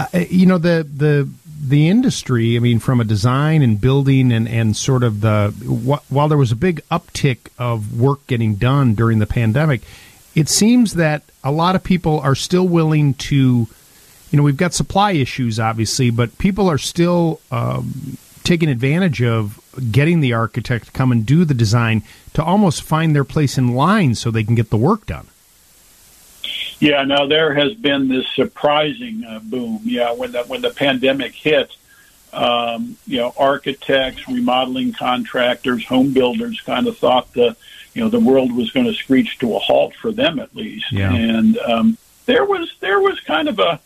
Speaker 2: The industry, from a design and building and sort of while there was a big uptick of work getting done during the pandemic, it seems that a lot of people are still willing to, we've got supply issues obviously, but people are still taking advantage of getting the architect to come and do the design to almost find their place in line so they can get the work done.
Speaker 1: Yeah, no, there has been this surprising boom. Yeah, when the pandemic hit, architects, remodeling contractors, home builders kind of thought the world was going to screech to a halt for them at least. Yeah. And there was kind of a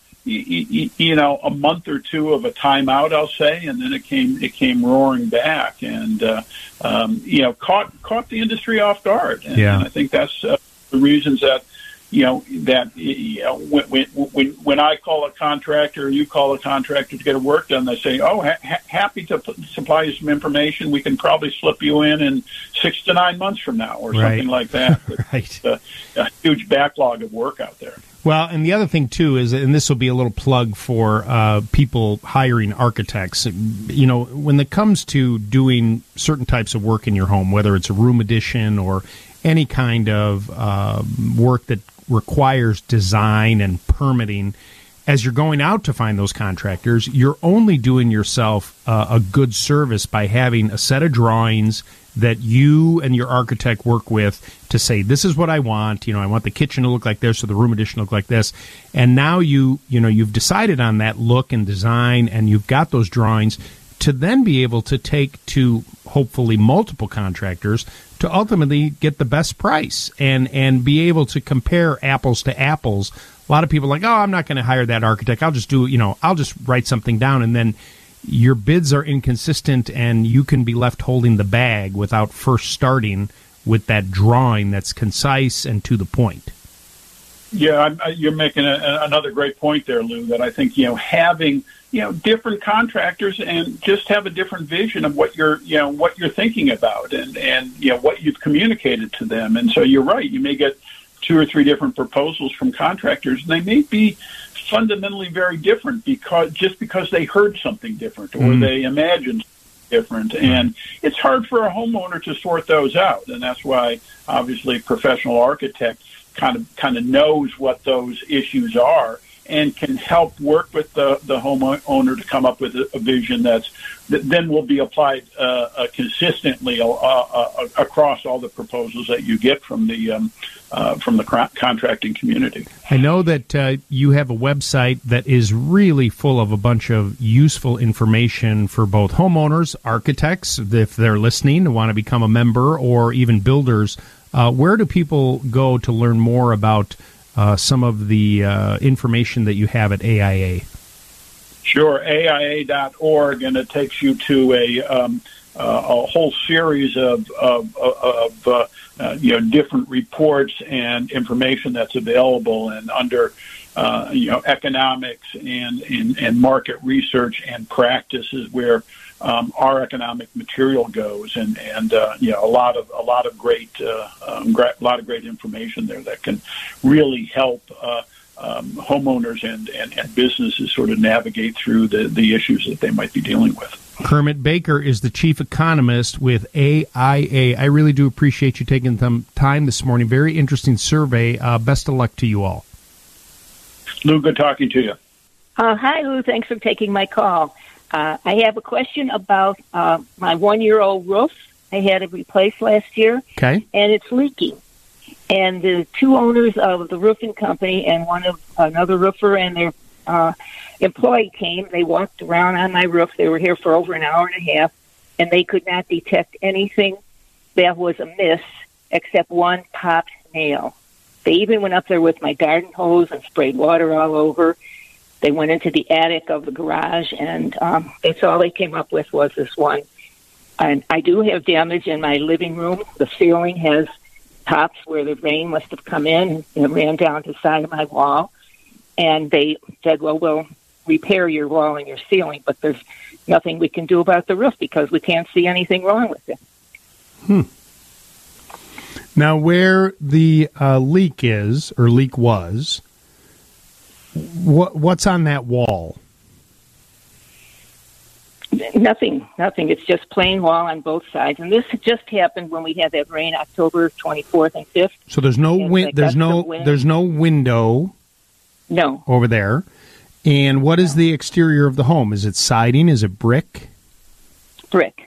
Speaker 1: month or two of a timeout, I'll say, and then it came roaring back and caught the industry off guard. And I think that's the reasons that when I call a contractor or you call a contractor to get a work done, they say, "Oh, happy to supply you some information. We can probably slip you in 6 to 9 months from now," or something like that.
Speaker 2: Right.
Speaker 1: A huge backlog of work out there.
Speaker 2: Well, and the other thing, too, is, and this will be a little plug for people hiring architects, when it comes to doing certain types of work in your home, whether it's a room addition or any kind of work that requires design and permitting, as you're going out to find those contractors, you're only doing yourself a good service by having a set of drawings that you and your architect work with to say, this is what I want. I want the kitchen to look like this or the room addition to look like this. And now you've decided on that look and design, and you've got those drawings to then be able to take to hopefully multiple contractors to ultimately get the best price and be able to compare apples to apples. A lot of people are like, oh, I'm not going to hire that architect. I'll just I'll just write something down, and then your bids are inconsistent, and you can be left holding the bag without first starting with that drawing that's concise and to the point.
Speaker 1: Yeah, you're making another great point there, Lou, that I think, having, different contractors and just have a different vision of what you're thinking about and what you've communicated to them. And so you're right. You may get 2 or 3 different proposals from contractors, and they may be fundamentally very different because they heard something different or they imagined different. And it's hard for a homeowner to sort those out. And that's why obviously professional architects kind of knows what those issues are and can help work with the homeowner to come up with a vision that then will be applied consistently across all the proposals that you get from the contracting community.
Speaker 2: I know that you have a website that is really full of a bunch of useful information for both homeowners, architects, if they're listening and want to become a member, or even builders. Where do people go to learn more about some of the information that you have at AIA?
Speaker 1: Sure, AIA.org, and it takes you to a whole series of different reports and information that's available, and under economics and market research and practices where our economic material goes, and a lot of great information there that can really help homeowners and businesses sort of navigate through the issues that they might be dealing with.
Speaker 2: Kermit Baker is the chief economist with AIA. I really do appreciate you taking some time this morning. Very interesting survey. Best of luck to you all.
Speaker 1: Lou, good talking to you.
Speaker 3: Hi, Lou. Thanks for taking my call. I have a question about my 1-year-old roof. I had it replaced last year,
Speaker 2: okay,
Speaker 3: and it's leaking. And the 2 owners of the roofing company and another roofer and their employee came. They walked around on my roof. They were here for over an hour and a half, and they could not detect anything that was amiss except one popped nail. They even went up there with my garden hose and sprayed water all over. They went into the attic of the garage, and that's all they came up with was this one. And I do have damage in my living room. The ceiling has tops where the rain must have come in and ran down the side of my wall. And they said, well, we'll repair your wall and your ceiling, but there's nothing we can do about the roof because we can't see anything wrong with it.
Speaker 2: Now, where the leak was, what's on that wall?
Speaker 3: Nothing. It's just plain wall on both sides. And this just happened when we had that rain, October 24th and 5th.
Speaker 2: So there's no there's no window.
Speaker 3: No.
Speaker 2: Over there. And what is the exterior of the home? Is it siding? Is it brick?
Speaker 3: Brick.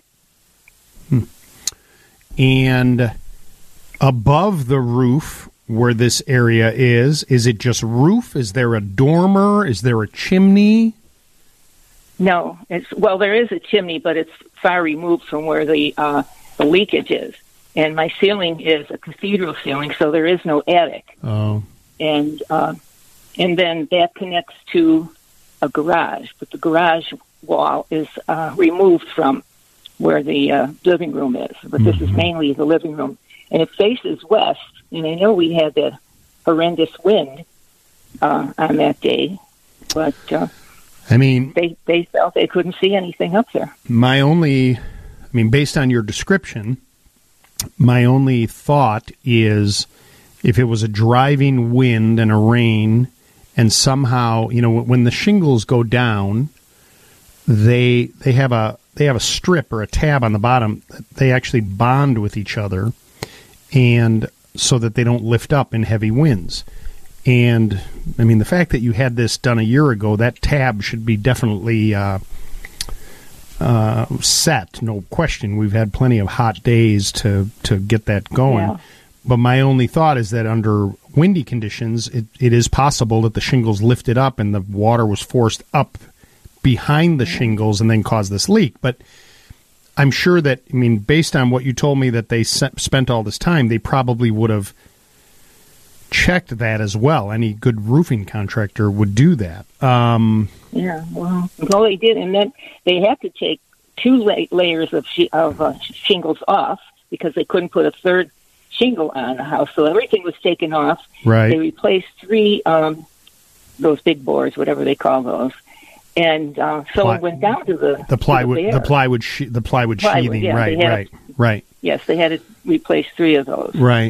Speaker 2: And above the roof where this area is it just roof? Is there a dormer? Is there a chimney?
Speaker 3: No. There is a chimney, but it's far removed from where the leakage is. And my ceiling is a cathedral ceiling, so there is no attic.
Speaker 2: Oh.
Speaker 3: And then that connects to a garage, but the garage wall is removed from where the living room is. But this is mainly the living room, and it faces west. And I know we had that horrendous wind on that day. But they felt they couldn't see anything up there.
Speaker 2: Based on your description, my only thought is if it was a driving wind and a rain, and somehow, when the shingles go down, they have a strip or a tab on the bottom. They actually bond with each other, and so that they don't lift up in heavy winds. And the fact that you had this done a year ago, that tab should be definitely set, no question. We've had plenty of hot days to get that going. Yeah. But my only thought is that under windy conditions, it is possible that the shingles lifted up and the water was forced up behind the shingles and then caused this leak. But I'm sure that, based on what you told me that they spent all this time, they probably would have checked that as well. Any good roofing contractor would do that.
Speaker 3: Well, they did, and then they had to take 2 layers of shingles off because they couldn't put a third shingle on the house, so everything was taken off.
Speaker 2: Right.
Speaker 3: They replaced 3 those big boards, whatever they call those, and so it went down to the
Speaker 2: plywood sheathing.
Speaker 3: Yeah,
Speaker 2: right.
Speaker 3: Yes, they had to replace 3 of those.
Speaker 2: Right.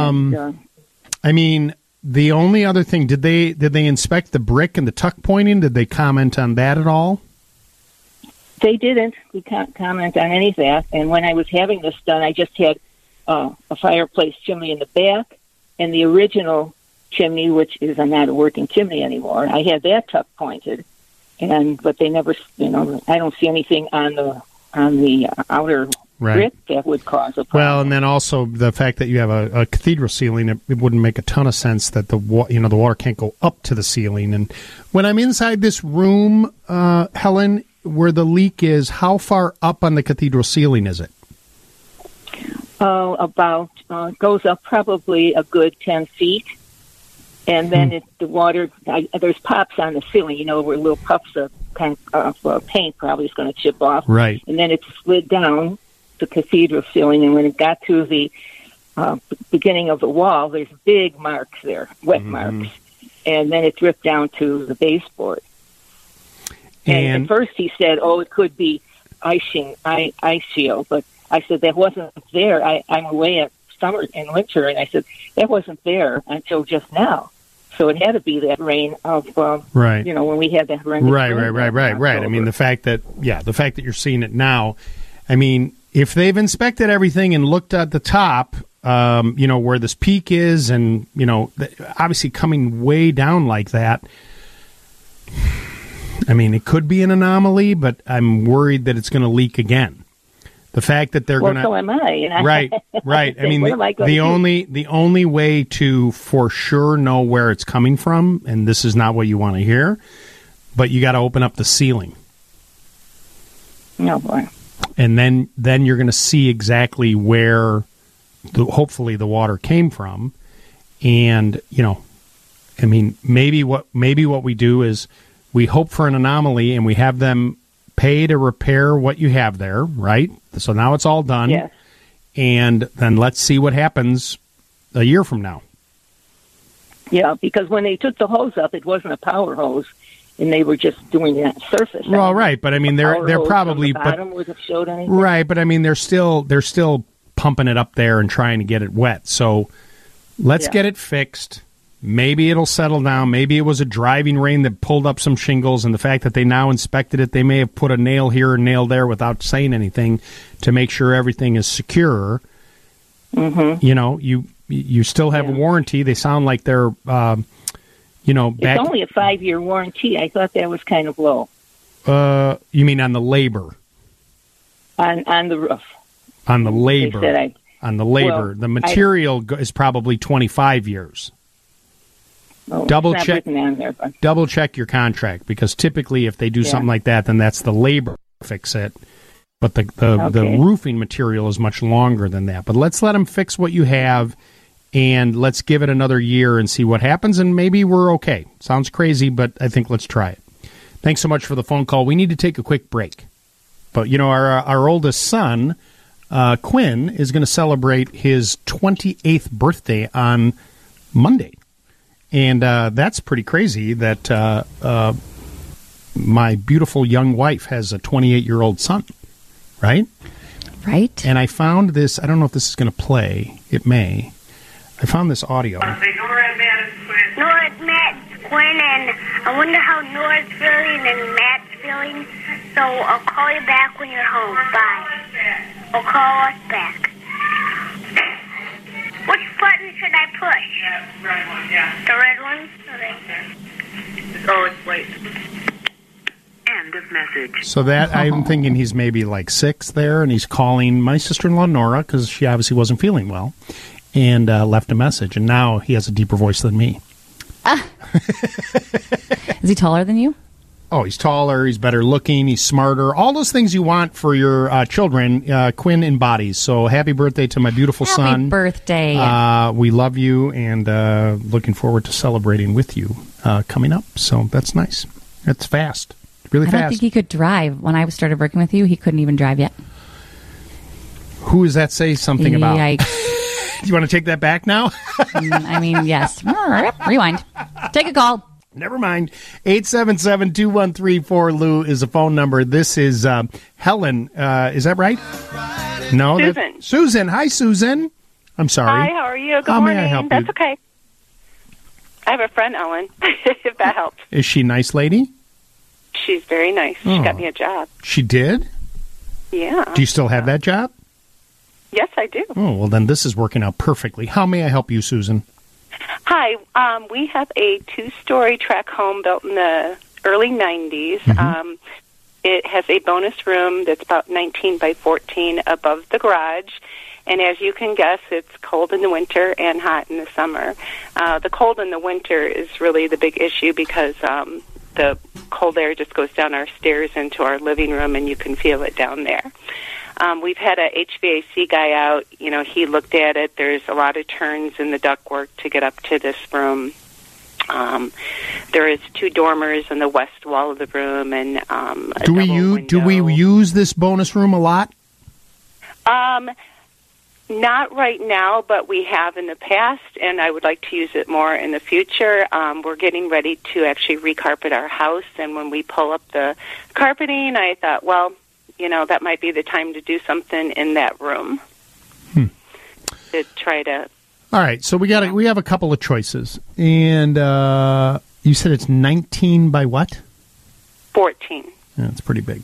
Speaker 2: The only other thing, did they inspect the brick and the tuck pointing? Did they comment on that at all?
Speaker 3: They didn't. We can't comment on any of that. And when I was having this done, I just had a fireplace chimney in the back, and the original chimney, which is not a working chimney anymore. I had that tuck pointed, but they never, I don't see anything on the outer brick that would cause a problem.
Speaker 2: Well, and then also the fact that you have a cathedral ceiling, it wouldn't make a ton of sense that the water can't go up to the ceiling. And when I'm inside this room, Helen, where the leak is, how far up on the cathedral ceiling is it?
Speaker 3: Goes up probably a good 10 feet. And then the water, there's pops on the ceiling, where little puffs of paint probably is going to chip off.
Speaker 2: Right.
Speaker 3: And then it slid down the cathedral ceiling, and when it got to the beginning of the wall, there's big marks there, wet marks. And then it dripped down to the baseboard. And at first he said, it could be ice shield, but I said, that wasn't there. I'm away at summer and winter, and I said, that wasn't there until just now. So it had to be that rain of, when we had that horrendous rain.
Speaker 2: Right. The fact that you're seeing it now, if they've inspected everything and looked at the top, where this peak is, and, obviously coming way down like that, it could be an anomaly, but I'm worried that it's going to leak again. The fact that they're going to...
Speaker 3: so am I.
Speaker 2: Right. The only way to for sure know where it's coming from, and this is not what you want to hear, but you got to open up the ceiling.
Speaker 3: No, boy.
Speaker 2: And then you're going to see exactly where, hopefully, the water came from. And, maybe what we do is we hope for an anomaly and we have them pay to repair what you have there, right? So now it's all done.
Speaker 3: Yes.
Speaker 2: And then let's see what happens a year from now.
Speaker 3: Yeah, because when they took the hose up, it wasn't a power hose, and they were just doing that surface.
Speaker 2: Well, right, but they're probably
Speaker 3: the bottom would have showed anything.
Speaker 2: Right, but they're still pumping it up there and trying to get it wet. So let's get it fixed. Maybe it'll settle down. Maybe it was a driving rain that pulled up some shingles, and the fact that they now inspected it, they may have put a nail here and nail there without saying anything to make sure everything is secure. Mm-hmm. You still have a warranty. They sound like they're,
Speaker 3: It's only a 5-year warranty. I thought that was kind of low.
Speaker 2: You mean on the labor?
Speaker 3: On the roof.
Speaker 2: On the labor. On the labor.
Speaker 3: Well,
Speaker 2: the material is probably 25 years. Double check your contract, because typically if they do something like that, then that's the labor to fix it. But the roofing material is much longer than that. But let's let them fix what you have, and let's give it another year and see what happens, and maybe we're okay. Sounds crazy, but I think let's try it. Thanks so much for the phone call. We need to take a quick break. But, our oldest son, Quinn, is going to celebrate his 28th birthday on Monday. And that's pretty crazy that my beautiful young wife has a 28-year-old son, right?
Speaker 17: Right.
Speaker 2: And I found this. I don't know if this is going to play. It may. I found this audio.
Speaker 4: Nora, it's Matt, Quinn, and I wonder how Nora's feeling and Matt's feeling. So I'll call you back when you're home. Bye. Or call us back. Which button should I push?
Speaker 22: Yeah, red one, yeah.
Speaker 4: The red one? Okay.
Speaker 22: Oh, it's late. End of message.
Speaker 2: So that, I'm thinking he's maybe like 6 there, and he's calling my sister-in-law, Nora, because she obviously wasn't feeling well, and left a message. And now he has a deeper voice than me.
Speaker 17: Is he taller than you?
Speaker 2: Oh, he's taller, he's better looking, he's smarter. All those things you want for your children, Quinn embodies. So happy birthday to my beautiful son.
Speaker 17: Happy birthday.
Speaker 2: We love you, and looking forward to celebrating with you coming up. So that's nice. That's fast. Really fast.
Speaker 17: I don't think he could drive. When I started working with you, he couldn't even drive yet.
Speaker 2: Who does that say something about?
Speaker 17: Yikes.
Speaker 2: Do you want to take that back now?
Speaker 17: I mean, yes. Rewind. Take a call.
Speaker 2: Never mind. 877-2134-LOU is the phone number. This is Helen. Is that right? No.
Speaker 23: Susan.
Speaker 2: Susan. Hi, Susan. I'm sorry.
Speaker 23: Hi, how are you? Good
Speaker 2: How
Speaker 23: morning.
Speaker 2: may I help
Speaker 23: That's
Speaker 2: you?
Speaker 23: okay. I have a friend, Ellen, if that helps.
Speaker 2: Is she a nice lady?
Speaker 23: She's very nice. She
Speaker 2: Oh.
Speaker 23: got me a job.
Speaker 2: She did?
Speaker 23: Yeah.
Speaker 2: Do you still have that job?
Speaker 23: Yes, I do.
Speaker 2: Oh, well, then this is working out perfectly. How may I help you, Susan?
Speaker 23: Hi. We have a 2-story tract home built in the early 90s.
Speaker 2: Mm-hmm.
Speaker 23: It has a bonus room that's about 19 by 14 above the garage. And as you can guess, it's cold in the winter and hot in the summer. The cold in the winter is really the big issue because the cold air just goes down our stairs into our living room, and you can feel it down there. We've had a HVAC guy out. You know, he looked at it. There's a lot of turns in the ductwork to get up to this room. There is 2 dormers on the west wall of the room, and a
Speaker 2: Do
Speaker 23: double
Speaker 2: we use this bonus room a lot?
Speaker 23: Not right now, but we have in the past, and I would like to use it more in the future. We're getting ready to actually recarpet our house, and when we pull up the carpeting, I thought, well, you know, that might be the time to do something in that room to try to.
Speaker 2: All right, so we have a couple of choices, and you said it's 19 by what?
Speaker 23: 14.
Speaker 2: Yeah, it's pretty big.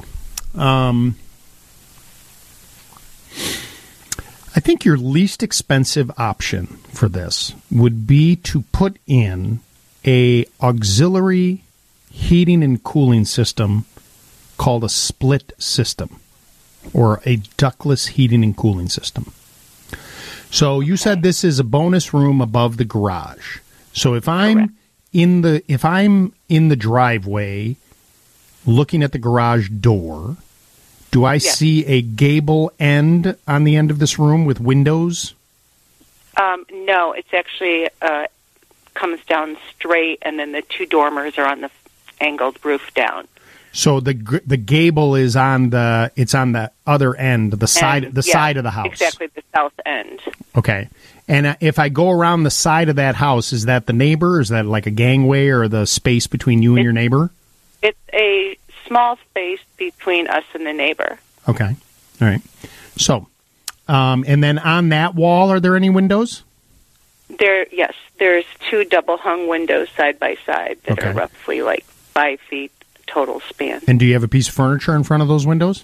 Speaker 2: I think your least expensive option for this would be to put in a auxiliary heating and cooling system called a split system, or a ductless heating and cooling system. So you said this is a bonus room above the garage. So if I'm in the driveway looking at the garage door, do I see a gable end on the end of this room with windows?
Speaker 23: No, it's actually comes down straight, and then the 2 dormers are on the angled roof down.
Speaker 2: So the gable is on the other end, the side of the house.
Speaker 23: Exactly, the south end.
Speaker 2: Okay. And if I go around the side of that house, is that the neighbor? Is that like a gangway or the space between you and your neighbor?
Speaker 23: It's a small space between us and the neighbor.
Speaker 2: Okay. All right. So, and then on that wall, are there any windows?
Speaker 23: There's 2 double hung windows side by side that are roughly like 5 feet total span.
Speaker 2: And do you have a piece of furniture in front of those windows?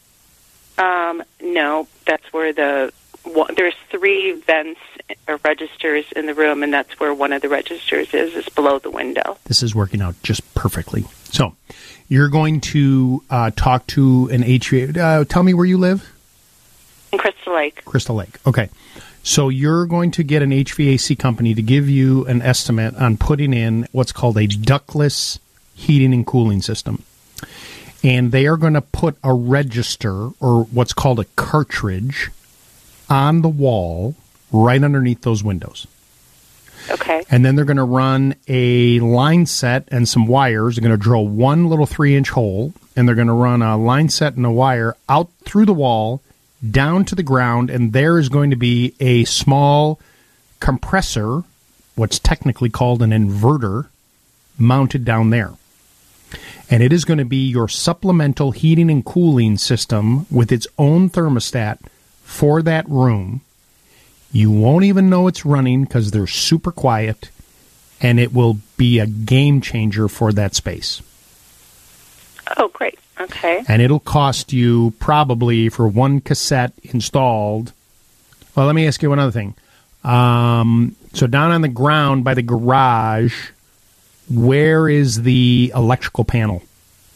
Speaker 23: No, that's where there's 3 vents or registers in the room, and that's where one of the registers is below the window.
Speaker 2: This is working out just perfectly. So, you're going to talk to an HVAC. Tell me where you live.
Speaker 23: In Crystal Lake.
Speaker 2: Crystal Lake. Okay. So you're going to get an HVAC company to give you an estimate on putting in what's called a ductless heating and cooling system. And they are going to put a register, or what's called a cartridge, on the wall right underneath those windows.
Speaker 23: Okay.
Speaker 2: And then they're going to run a line set and some wires. They're going to drill one little 3-inch hole, and they're going to run a line set and a wire out through the wall, down to the ground, and there is going to be a small compressor what's technically called an inverter mounted down there. And it is going to be your supplemental heating and cooling system with its own thermostat for that room. You won't even know it's running because they're super quiet, and it will be a game changer for that space.
Speaker 23: Oh, great. Okay.
Speaker 2: And it'll cost you probably for one cassette installed. Well, let me ask you one other thing. So down on the ground by the garage, where is the electrical panel?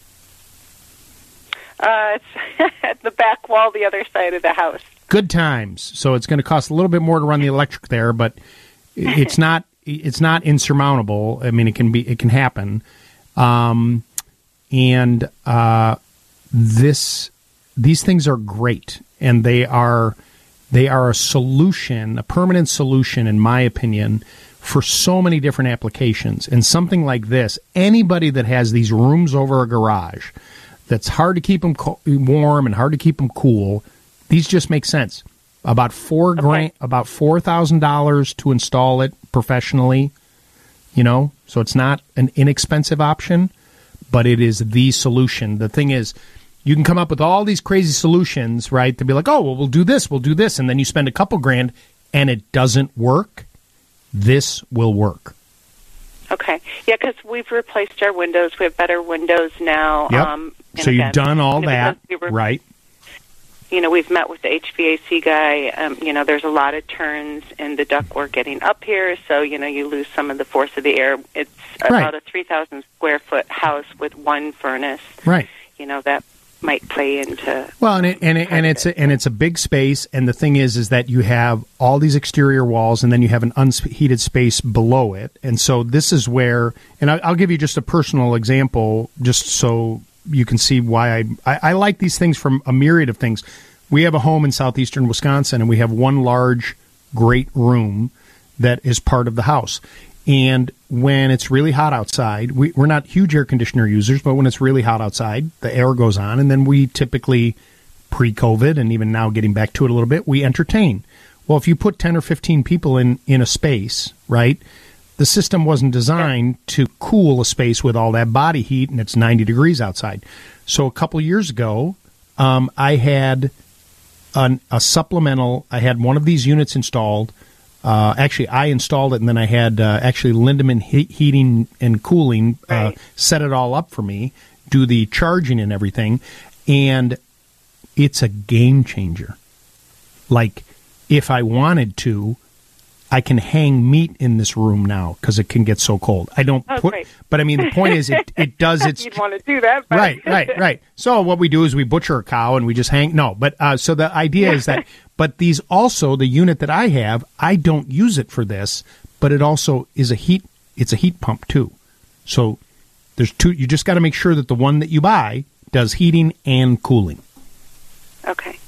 Speaker 23: It's at the back wall, the other side of the house.
Speaker 2: Good times. So it's going to cost a little bit more to run the electric there, but it's not insurmountable. I mean, it can happen. These things are great, and they are a solution, a permanent solution, in my opinion, for so many different applications. And something like this, anybody that has these rooms over a garage that's hard to keep them warm and hard to keep them cool, these just make sense. About $4,000 to install it professionally, so it's not an inexpensive option, but it is the solution. The thing is, you can come up with all these crazy solutions, right, to be like, oh, well, we'll do this, and then you spend a couple grand, and it doesn't work. This will work.
Speaker 23: Okay. Yeah, because we've replaced our windows. We have better windows now.
Speaker 2: Yep. So you've done all that, right?
Speaker 23: We've met with the HVAC guy. There's a lot of turns in the ductwork getting up here, so, you lose some of the force of the air. It's about a 3,000 square foot house with one furnace.
Speaker 2: Right.
Speaker 23: That might play into.
Speaker 2: Well, and it's a big space, and the thing is that you have all these exterior walls, and then you have an unheated space below it, and so this is where, and I'll give you just a personal example, just so you can see why I like these things from a myriad of things. We have a home in southeastern Wisconsin, and we have one large, great room that is part of the house. And when it's really hot outside, we're not huge air conditioner users, but when it's really hot outside, the air goes on, and then we typically, pre-COVID, and even now getting back to it a little bit, we entertain. Well, if you put 10 or 15 people in a space, right, the system wasn't designed to cool a space with all that body heat, and it's 90 degrees outside. So a couple years ago, I had a supplemental, I had one of these units installed. Actually, I installed it, and then I had Lindemann Heating and Cooling set it all up for me, do the charging and everything, and it's a game changer. Like, if I wanted to, I can hang meat in this room now because it can get so cold. I don't but I mean, the point is, it does its.
Speaker 23: You'd want to do that, but.
Speaker 2: Right. So what we do is we butcher a cow and we just hang. No, but so the idea is that. But these also, the unit that I have, I don't use it for this, but it also is it's a heat pump too. So there's two, you just got to make sure that the one that you buy does heating and cooling.
Speaker 23: Okay.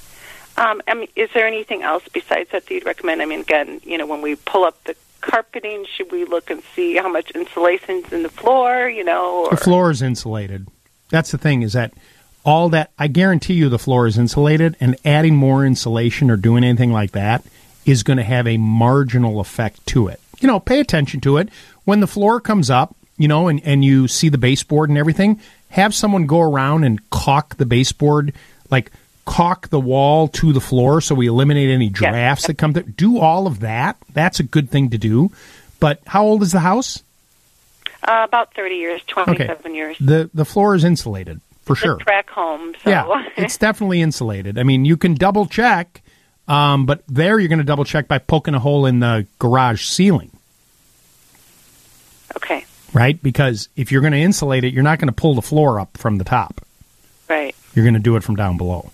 Speaker 23: Is there anything else besides that you'd recommend? I mean, again, when we pull up the carpeting, should we look and see how much insulation's in the floor, Or?
Speaker 2: The floor is insulated. That's the thing, is that all that, I guarantee you the floor is insulated, and adding more insulation or doing anything like that is going to have a marginal effect to it. Pay attention to it. When the floor comes up, and you see the baseboard and everything, have someone go around and caulk the baseboard, like caulk the wall to the floor so we eliminate any drafts that come through. Do all of that. That's a good thing to do. But how old is the house?
Speaker 23: About 30 years, 27 years.
Speaker 2: The floor is insulated. For sure.
Speaker 23: Track home. So.
Speaker 2: Yeah, it's definitely insulated. I mean, you can double check, but there you're going to double check by poking a hole in the garage ceiling.
Speaker 23: Okay.
Speaker 2: Right? Because if you're going to insulate it, you're not going to pull the floor up from the top.
Speaker 23: Right.
Speaker 2: You're going to do it from down below.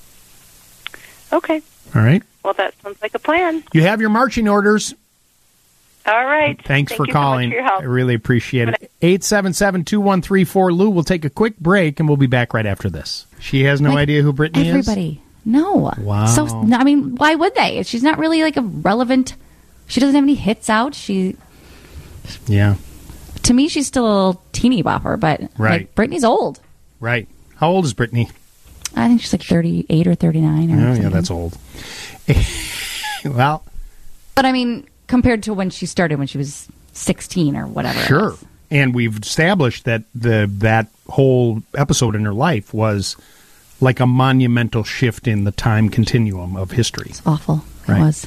Speaker 23: Okay.
Speaker 2: All right.
Speaker 23: Well, that sounds like a plan.
Speaker 2: You have your marching orders.
Speaker 23: All right.
Speaker 2: Thanks for calling.
Speaker 23: So much for your help.
Speaker 2: I really appreciate it. 877-2134 Lou. We'll take a quick break, and we'll be back right after this. She has no idea who Brittany is?
Speaker 17: Everybody. No.
Speaker 2: Wow.
Speaker 17: So, I mean, why would they? She's not really like a relevant. She doesn't have any hits out.
Speaker 2: Yeah.
Speaker 17: To me, she's still a little teeny bopper, but like, Brittany's old.
Speaker 2: Right. How old is Brittany?
Speaker 17: I think she's like 38 or 39. Or
Speaker 2: yeah, that's old. Well.
Speaker 17: But I mean, compared to when she started when she was 16 or whatever.
Speaker 2: Sure. And we've established that that whole episode in her life was like a monumental shift in the time continuum of history.
Speaker 17: It's awful.
Speaker 2: Right.
Speaker 17: It was.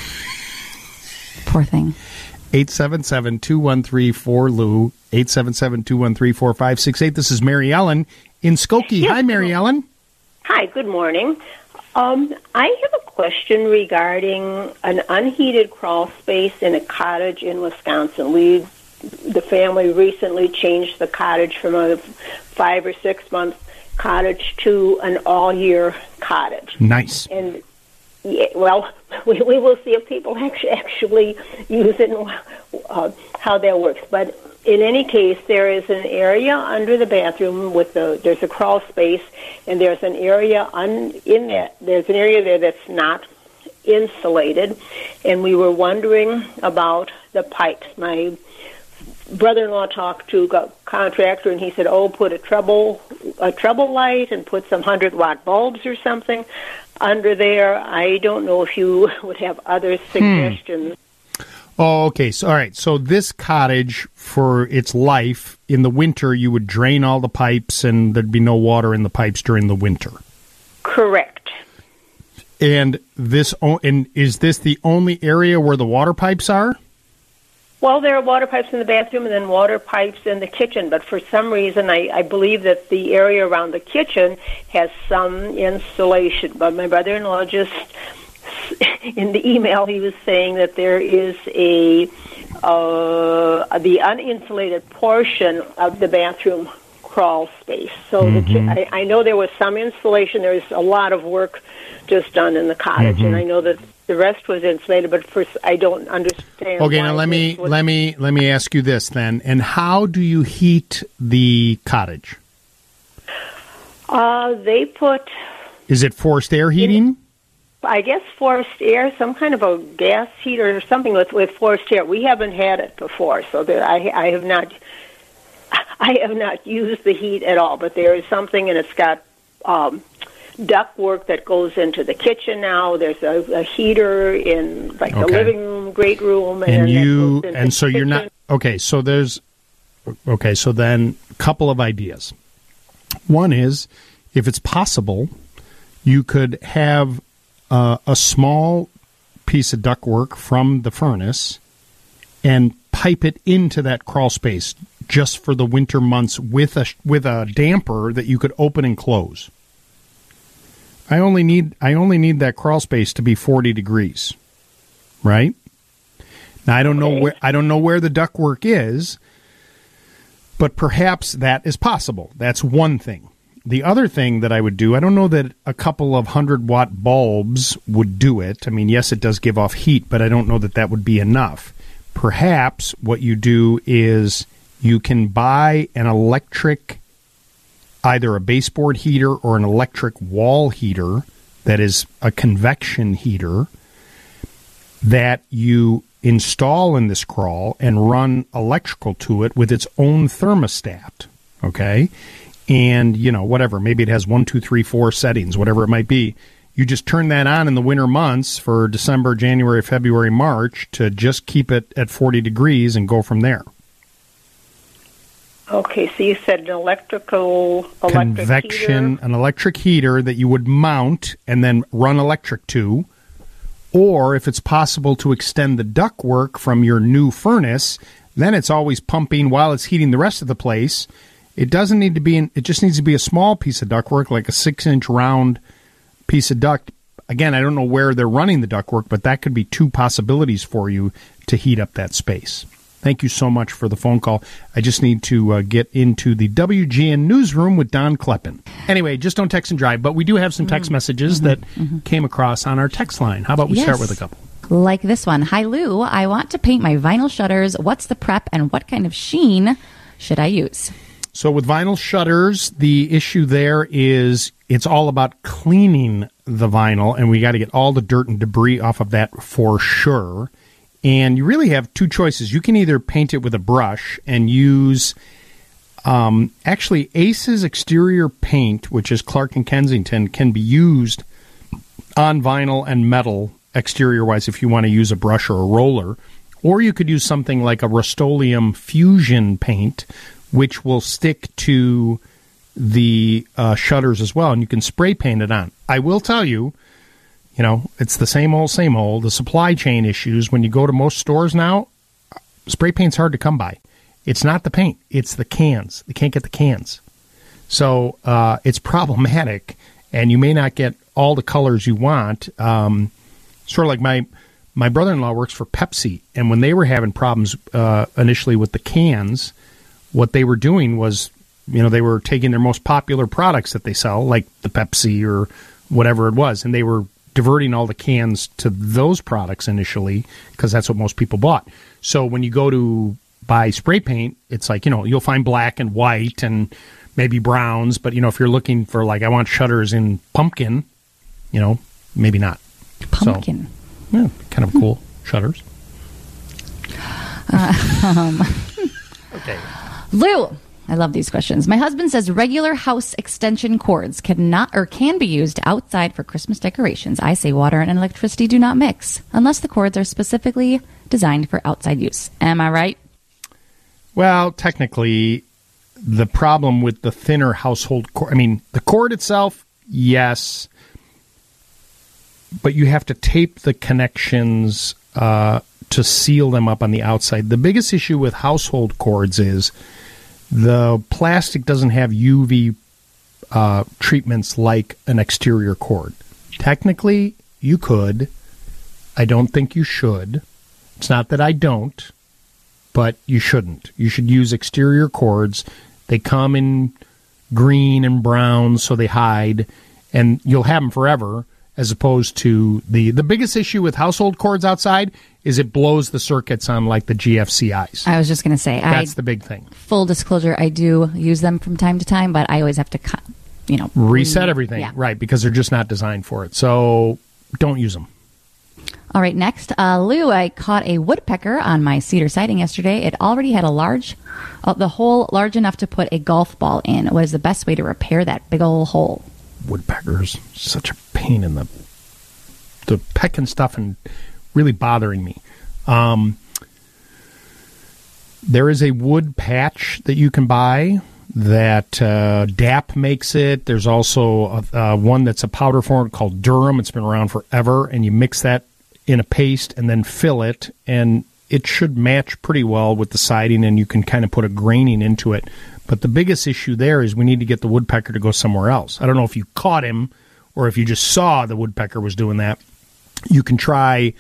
Speaker 17: Poor thing.
Speaker 2: 877-213-4LOU, 877-213-4568. This is Mary Ellen in Skokie. Hi, Mary Ellen.
Speaker 7: Hi, good morning. I have a question regarding an unheated crawl space in a cottage in Wisconsin. The family recently changed the cottage from a 5 or 6 month cottage to an all-year cottage.
Speaker 2: Nice.
Speaker 7: And yeah, well, we will see if people actually use it and how that works. But in any case, there is an area under the bathroom there's a crawl space, and there's an area there's an area there that's not insulated, and we were wondering about the pipes. My brother-in-law talked to a contractor, and he said, put a treble light and put some 100-watt bulbs or something under there. I don't know if you would have other suggestions.
Speaker 2: Oh, okay. So, all right. So this cottage, for its life, in the winter, you would drain all the pipes, and there'd be no water in the pipes during the winter.
Speaker 7: Correct.
Speaker 2: And is this the only area where the water pipes are?
Speaker 7: Well, there are water pipes in the bathroom and then water pipes in the kitchen, but for some reason I believe that the area around the kitchen has some insulation. But my brother-in-law just, in the email, he was saying that there is the uninsulated portion of the bathroom crawl space. So I know there was some insulation. There was a lot of work just done in the cottage, and I know that the rest was insulated, but first I don't understand.
Speaker 2: Okay, now let me ask you this then. And how do you heat the cottage?
Speaker 7: They put.
Speaker 2: Is it forced air heating?
Speaker 7: I guess forced air, some kind of a gas heater or something with forced air. We haven't had it before, so that I have not used the heat at all. But there is something, and it's got ductwork that goes into the kitchen now. There's a heater in the living room, great room, and
Speaker 2: so you're not okay. So there's So then, a couple of ideas. One is, if it's possible, you could have a small piece of ductwork from the furnace and pipe it into that crawl space just for the winter months with a damper that you could open and close. I only need that crawl space to be 40 degrees, right? Now I don't know where the ductwork is, but perhaps that is possible. That's one thing. The other thing that I would do, I don't know that a couple of 100-watt bulbs would do it. I mean, yes, it does give off heat, but I don't know that that would be enough. Perhaps what you do is you can buy an electric, either a baseboard heater or an electric wall heater that is a convection heater that you install in this crawl and run electrical to it with its own thermostat, okay? And, whatever, maybe it has 1, 2, 3, 4 settings, whatever it might be. You just turn that on in the winter months for December, January, February, March to just keep it at 40 degrees and go from there.
Speaker 7: Okay, so you said an electric
Speaker 2: convection
Speaker 7: heater.
Speaker 2: An electric heater that you would mount and then run electric to, or if it's possible to extend the ductwork from your new furnace, then it's always pumping while it's heating the rest of the place. It doesn't need to be it just needs to be a small piece of ductwork, like a 6-inch round piece of duct. Again, I don't know where they're running the ductwork, but that could be two possibilities for you to heat up that space. Thank you so much for the phone call. I just need to get into the WGN newsroom with Don Kleppen. Anyway, just don't text and drive, but we do have some text messages that came across on our text line. How about we start with a couple?
Speaker 17: Like this one. Hi, Lou. I want to paint my vinyl shutters. What's the prep and what kind of sheen should I use?
Speaker 2: So with vinyl shutters, the issue there is it's all about cleaning the vinyl, and we got to get all the dirt and debris off of that for sure. And you really have two choices. You can either paint it with a brush and use, actually, Ace's exterior paint, which is Clark & Kensington, can be used on vinyl and metal exterior-wise if you want to use a brush or a roller. Or you could use something like a Rust-Oleum Fusion paint, which will stick to the shutters as well, and you can spray paint it on. I will tell you, it's the same old, same old. The supply chain issues, when you go to most stores now, spray paint's hard to come by. It's not the paint, it's the cans. They can't get the cans. So it's problematic, and you may not get all the colors you want. Sort of like my brother-in-law works for Pepsi, and when they were having problems initially with the cans, what they were doing was, they were taking their most popular products that they sell, like the Pepsi or whatever it was, and they were diverting all the cans to those products initially because that's what most people bought. So when you go to buy spray paint, it's like, you'll find black and white and maybe browns, but, if you're looking for, like, I want shutters in pumpkin, maybe not.
Speaker 17: Pumpkin.
Speaker 2: So, yeah, kind of cool shutters.
Speaker 17: Okay. Lou, I love these questions. My husband says regular house extension cords can be used outside for Christmas decorations. I say water and electricity do not mix unless the cords are specifically designed for outside use. Am I right?
Speaker 2: Well, technically, the problem with the thinner household cord, the cord itself, yes, but you have to tape the connections to seal them up on the outside. The biggest issue with household cords is the plastic doesn't have UV treatments like an exterior cord. Technically, you could. I don't think you should. It's not that I don't, but you shouldn't. You should use exterior cords. They come in green and brown, so they hide, and you'll have them forever, as opposed to the biggest issue with household cords outside is it blows the circuits on, like, the GFCIs.
Speaker 17: I was just going to say.
Speaker 2: That's the big thing.
Speaker 17: Full disclosure, I do use them from time to time, but I always have to,
Speaker 2: reset everything.
Speaker 17: Yeah.
Speaker 2: Right, because they're just not designed for it. So don't use them.
Speaker 17: All right, next. Lou, I caught a woodpecker on my cedar siding yesterday. It already had the hole large enough to put a golf ball in. What is the best way to repair that big old hole?
Speaker 2: Woodpeckers, such a pain in the pecking stuff and really bothering me. There is a wood patch that you can buy that DAP makes it. There's also one that's a powder form called Durham. It's been around forever, and you mix that in a paste and then fill it, and it should match pretty well with the siding, and you can kind of put a graining into it. But the biggest issue there is we need to get the woodpecker to go somewhere else. I don't know if you caught him or if you just saw the woodpecker was doing that. You can try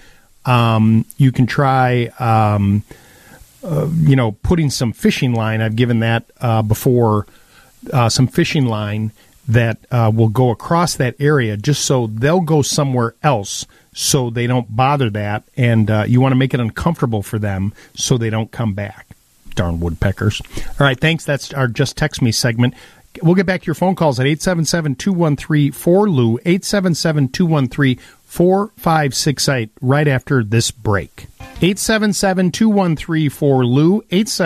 Speaker 2: putting some fishing line. I've given that before, some fishing line that will go across that area just so they'll go somewhere else so they don't bother that. And you want to make it uncomfortable for them so they don't come back. Darn woodpeckers. All right, thanks. That's our Just Text Me segment. We'll get back to your phone calls at 877-213-4LOU, 877-213-4568 right after this break. 877-213-4LOU,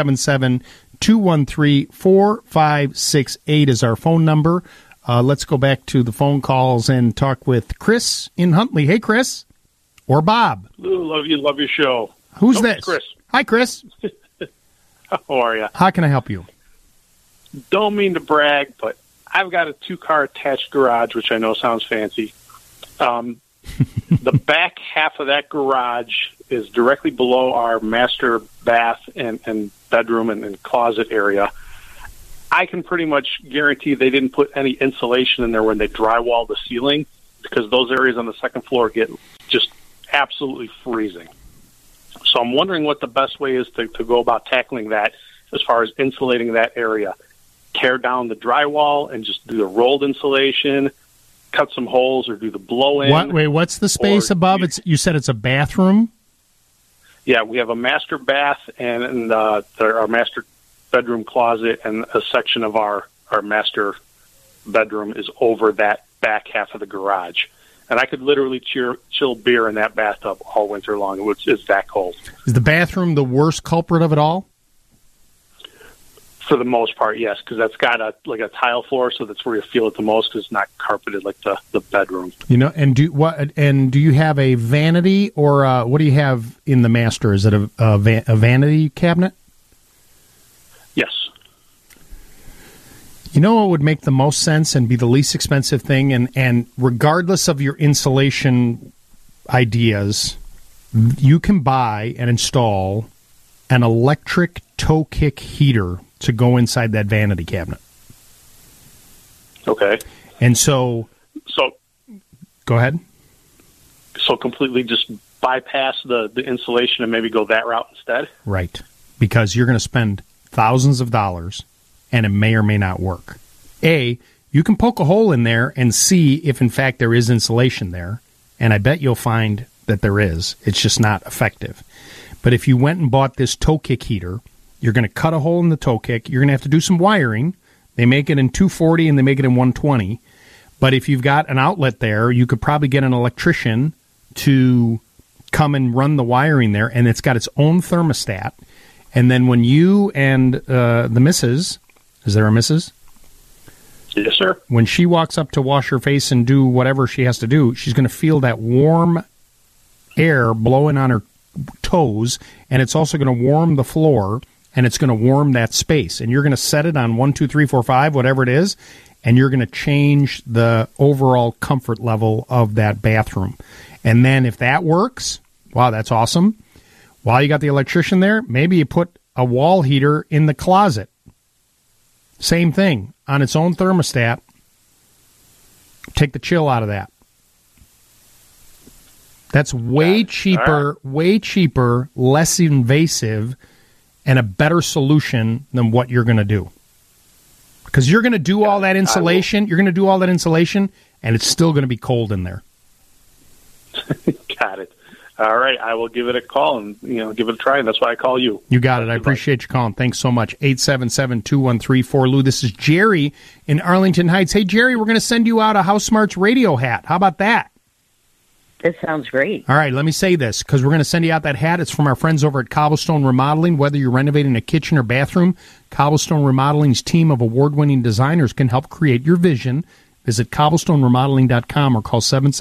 Speaker 2: 877-213-4568 is our phone number. Let's go back to the phone calls and talk with Chris in Huntley. Hey, Chris. Or Bob.
Speaker 8: Lou, love your show.
Speaker 2: Who's this?
Speaker 8: Chris.
Speaker 2: Hi, Chris.
Speaker 8: How are you?
Speaker 2: How can I help you?
Speaker 8: Don't mean to brag, but I've got a 2-car attached garage, which I know sounds fancy. The back half of that garage is directly below our master bath and bedroom and closet area. I can pretty much guarantee they didn't put any insulation in there when they drywalled the ceiling, because those areas on the second floor get just absolutely freezing. So I'm wondering what the best way is to go about tackling that as far as insulating that area. Tear down the drywall and just do the rolled insulation, cut some holes, or do the blow-in.
Speaker 2: What's the space above? You said it's a bathroom?
Speaker 8: Yeah, we have a master bath and our master bedroom closet, and a section of our master bedroom is over that back half of the garage. And I could literally chill beer in that bathtub all winter long. It's that cold.
Speaker 2: Is the bathroom the worst culprit of it all?
Speaker 8: For the most part, yes, because that's got a tile floor, so that's where you feel it the most, because it's not carpeted like the bedroom.
Speaker 2: And do you have a vanity, or what do you have in the master? Is it a vanity cabinet?
Speaker 8: Yes.
Speaker 2: You know what would make the most sense and be the least expensive thing, and regardless of your insulation ideas, you can buy and install an electric toe kick heater to go inside that vanity cabinet.
Speaker 8: Okay.
Speaker 2: And so go ahead.
Speaker 8: So completely just bypass the insulation and maybe go that route instead?
Speaker 2: Right. Because you're going to spend thousands of dollars and it may or may not work. You can poke a hole in there and see if in fact there is insulation there, and I bet you'll find that there is. It's just not effective. But if you went and bought this toe kick heater, you're going to cut a hole in the toe kick. You're going to have to do some wiring. They make it in 240 and they make it in 120. But if you've got an outlet there, you could probably get an electrician to come and run the wiring there, and it's got its own thermostat. And then when you and the missus, is there a missus?
Speaker 8: Yes, sir.
Speaker 2: When she walks up to wash her face and do whatever she has to do, she's going to feel that warm air blowing on her toes, and it's also going to warm the floor, and it's going to warm that space. And you're going to set it on 1, 2, 3, 4, 5, whatever it is, and you're going to change the overall comfort level of that bathroom. And then if that works, wow, that's awesome. While you got the electrician there, maybe you put a wall heater in the closet. Same thing, on its own thermostat. Take the chill out of that. That's way cheaper, less invasive, and a better solution than what you're going to do. Because you're going to do all that insulation, and it's still going to be cold in there.
Speaker 8: Got it. All right, I will give it a call and give it a try, and that's why I call you.
Speaker 2: You got it. I appreciate you calling. Thanks so much. 877-213-4Lou. This is Jerry in Arlington Heights. Hey, Jerry, we're going to send you out a House Smarts radio hat. How about that?
Speaker 9: That sounds great.
Speaker 2: All right, let me say this, because we're going to send you out that hat. It's from our friends over at Cobblestone Remodeling. Whether you're renovating a kitchen or bathroom, Cobblestone Remodeling's team of award-winning designers can help create your vision. Visit cobblestoneremodeling.com or call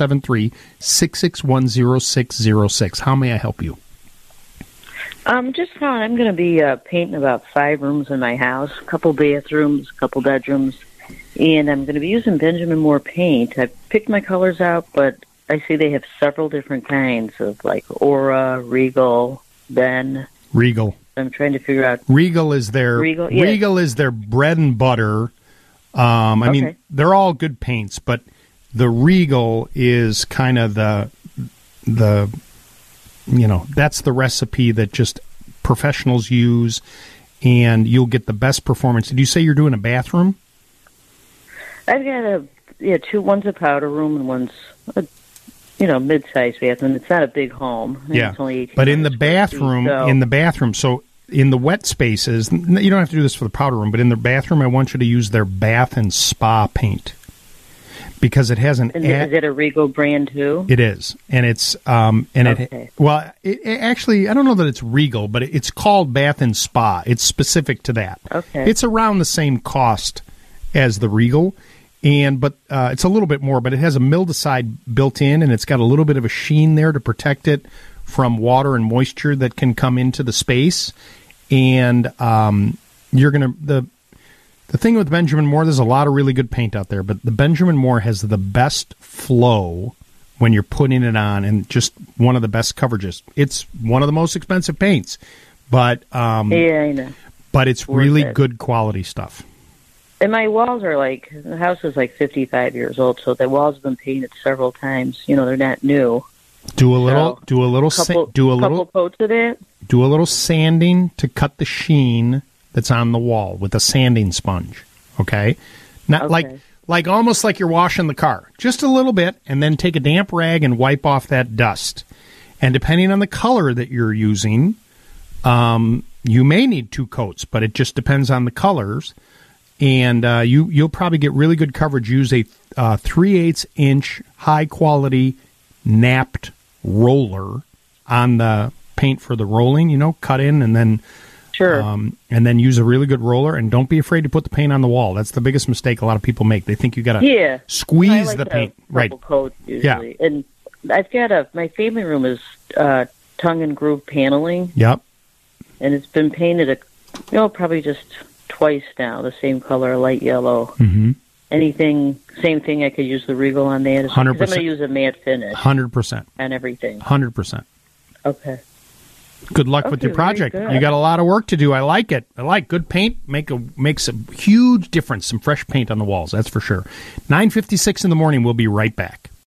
Speaker 2: 773-661-0606. How may I help you?
Speaker 9: Just calling. I'm going to be painting about 5 rooms in my house, a couple bathrooms, a couple bedrooms, and I'm going to be using Benjamin Moore paint. I picked my colors out, but I see they have several different kinds of, like Aura, Regal, Ben.
Speaker 2: Regal.
Speaker 9: I'm trying to figure out.
Speaker 2: Regal is their bread and butter. I mean, they're all good paints, but the Regal is kind of the that's the recipe that just professionals use, and you'll get the best performance. Did you say you're doing a bathroom?
Speaker 9: I've got one's a powder room and one's a mid-sized bathroom. It's not a big home. It's only 18
Speaker 2: but in the bathroom, so in the wet spaces, you don't have to do this for the powder room, but in the bathroom, I want you to use their Bath and Spa paint because it has an.
Speaker 9: Is it a Regal brand too?
Speaker 2: It is, and it's actually, I don't know that it's Regal, but it's called Bath and Spa. It's specific to that.
Speaker 9: Okay,
Speaker 2: it's around the same cost as the Regal, but it's a little bit more. But it has a mildewcide built in, and it's got a little bit of a sheen there to protect it from water and moisture that can come into the space. And you're going to the thing with Benjamin Moore, there's a lot of really good paint out there, but the Benjamin Moore has the best flow when you're putting it on, and just one of the best coverages. It's one of the most expensive paints, but
Speaker 9: I know.
Speaker 2: But it's really good quality stuff.
Speaker 9: And my walls are the house is 55 years old, so the walls have been painted several times. They're not new.
Speaker 2: Do a little
Speaker 9: couple coats of it.
Speaker 2: Do a little sanding to cut the sheen that's on the wall with a sanding sponge. Okay, not like almost like you're washing the car, just a little bit, and then take a damp rag and wipe off that dust. And depending on the color that you're using, you may need 2 coats, but it just depends on the colors. And you'll probably get really good coverage. Use a 3/8 inch high quality napped roller on the paint for the rolling, cut in and then
Speaker 9: Sure.
Speaker 2: And then use a really good roller, and don't be afraid to put the paint on the wall. That's the biggest mistake a lot of people make. They think you got to squeeze the paint. Right.
Speaker 9: Coat usually. Yeah. And I've got my family room is tongue and groove paneling.
Speaker 2: Yep.
Speaker 9: And it's been painted, probably just twice now, the same color, light yellow.
Speaker 2: Mm-hmm.
Speaker 9: Anything, same thing, I could use the Regal on that.
Speaker 2: 100%.
Speaker 9: I'm going to use a matte finish.
Speaker 2: 100%.
Speaker 9: And everything.
Speaker 2: 100%.
Speaker 9: Okay.
Speaker 2: Good luck with your project. You got a lot of work to do. I like it. I like good paint. Makes a huge difference. Some fresh paint on the walls, that's for sure. 9:56 in the morning. We'll be right back.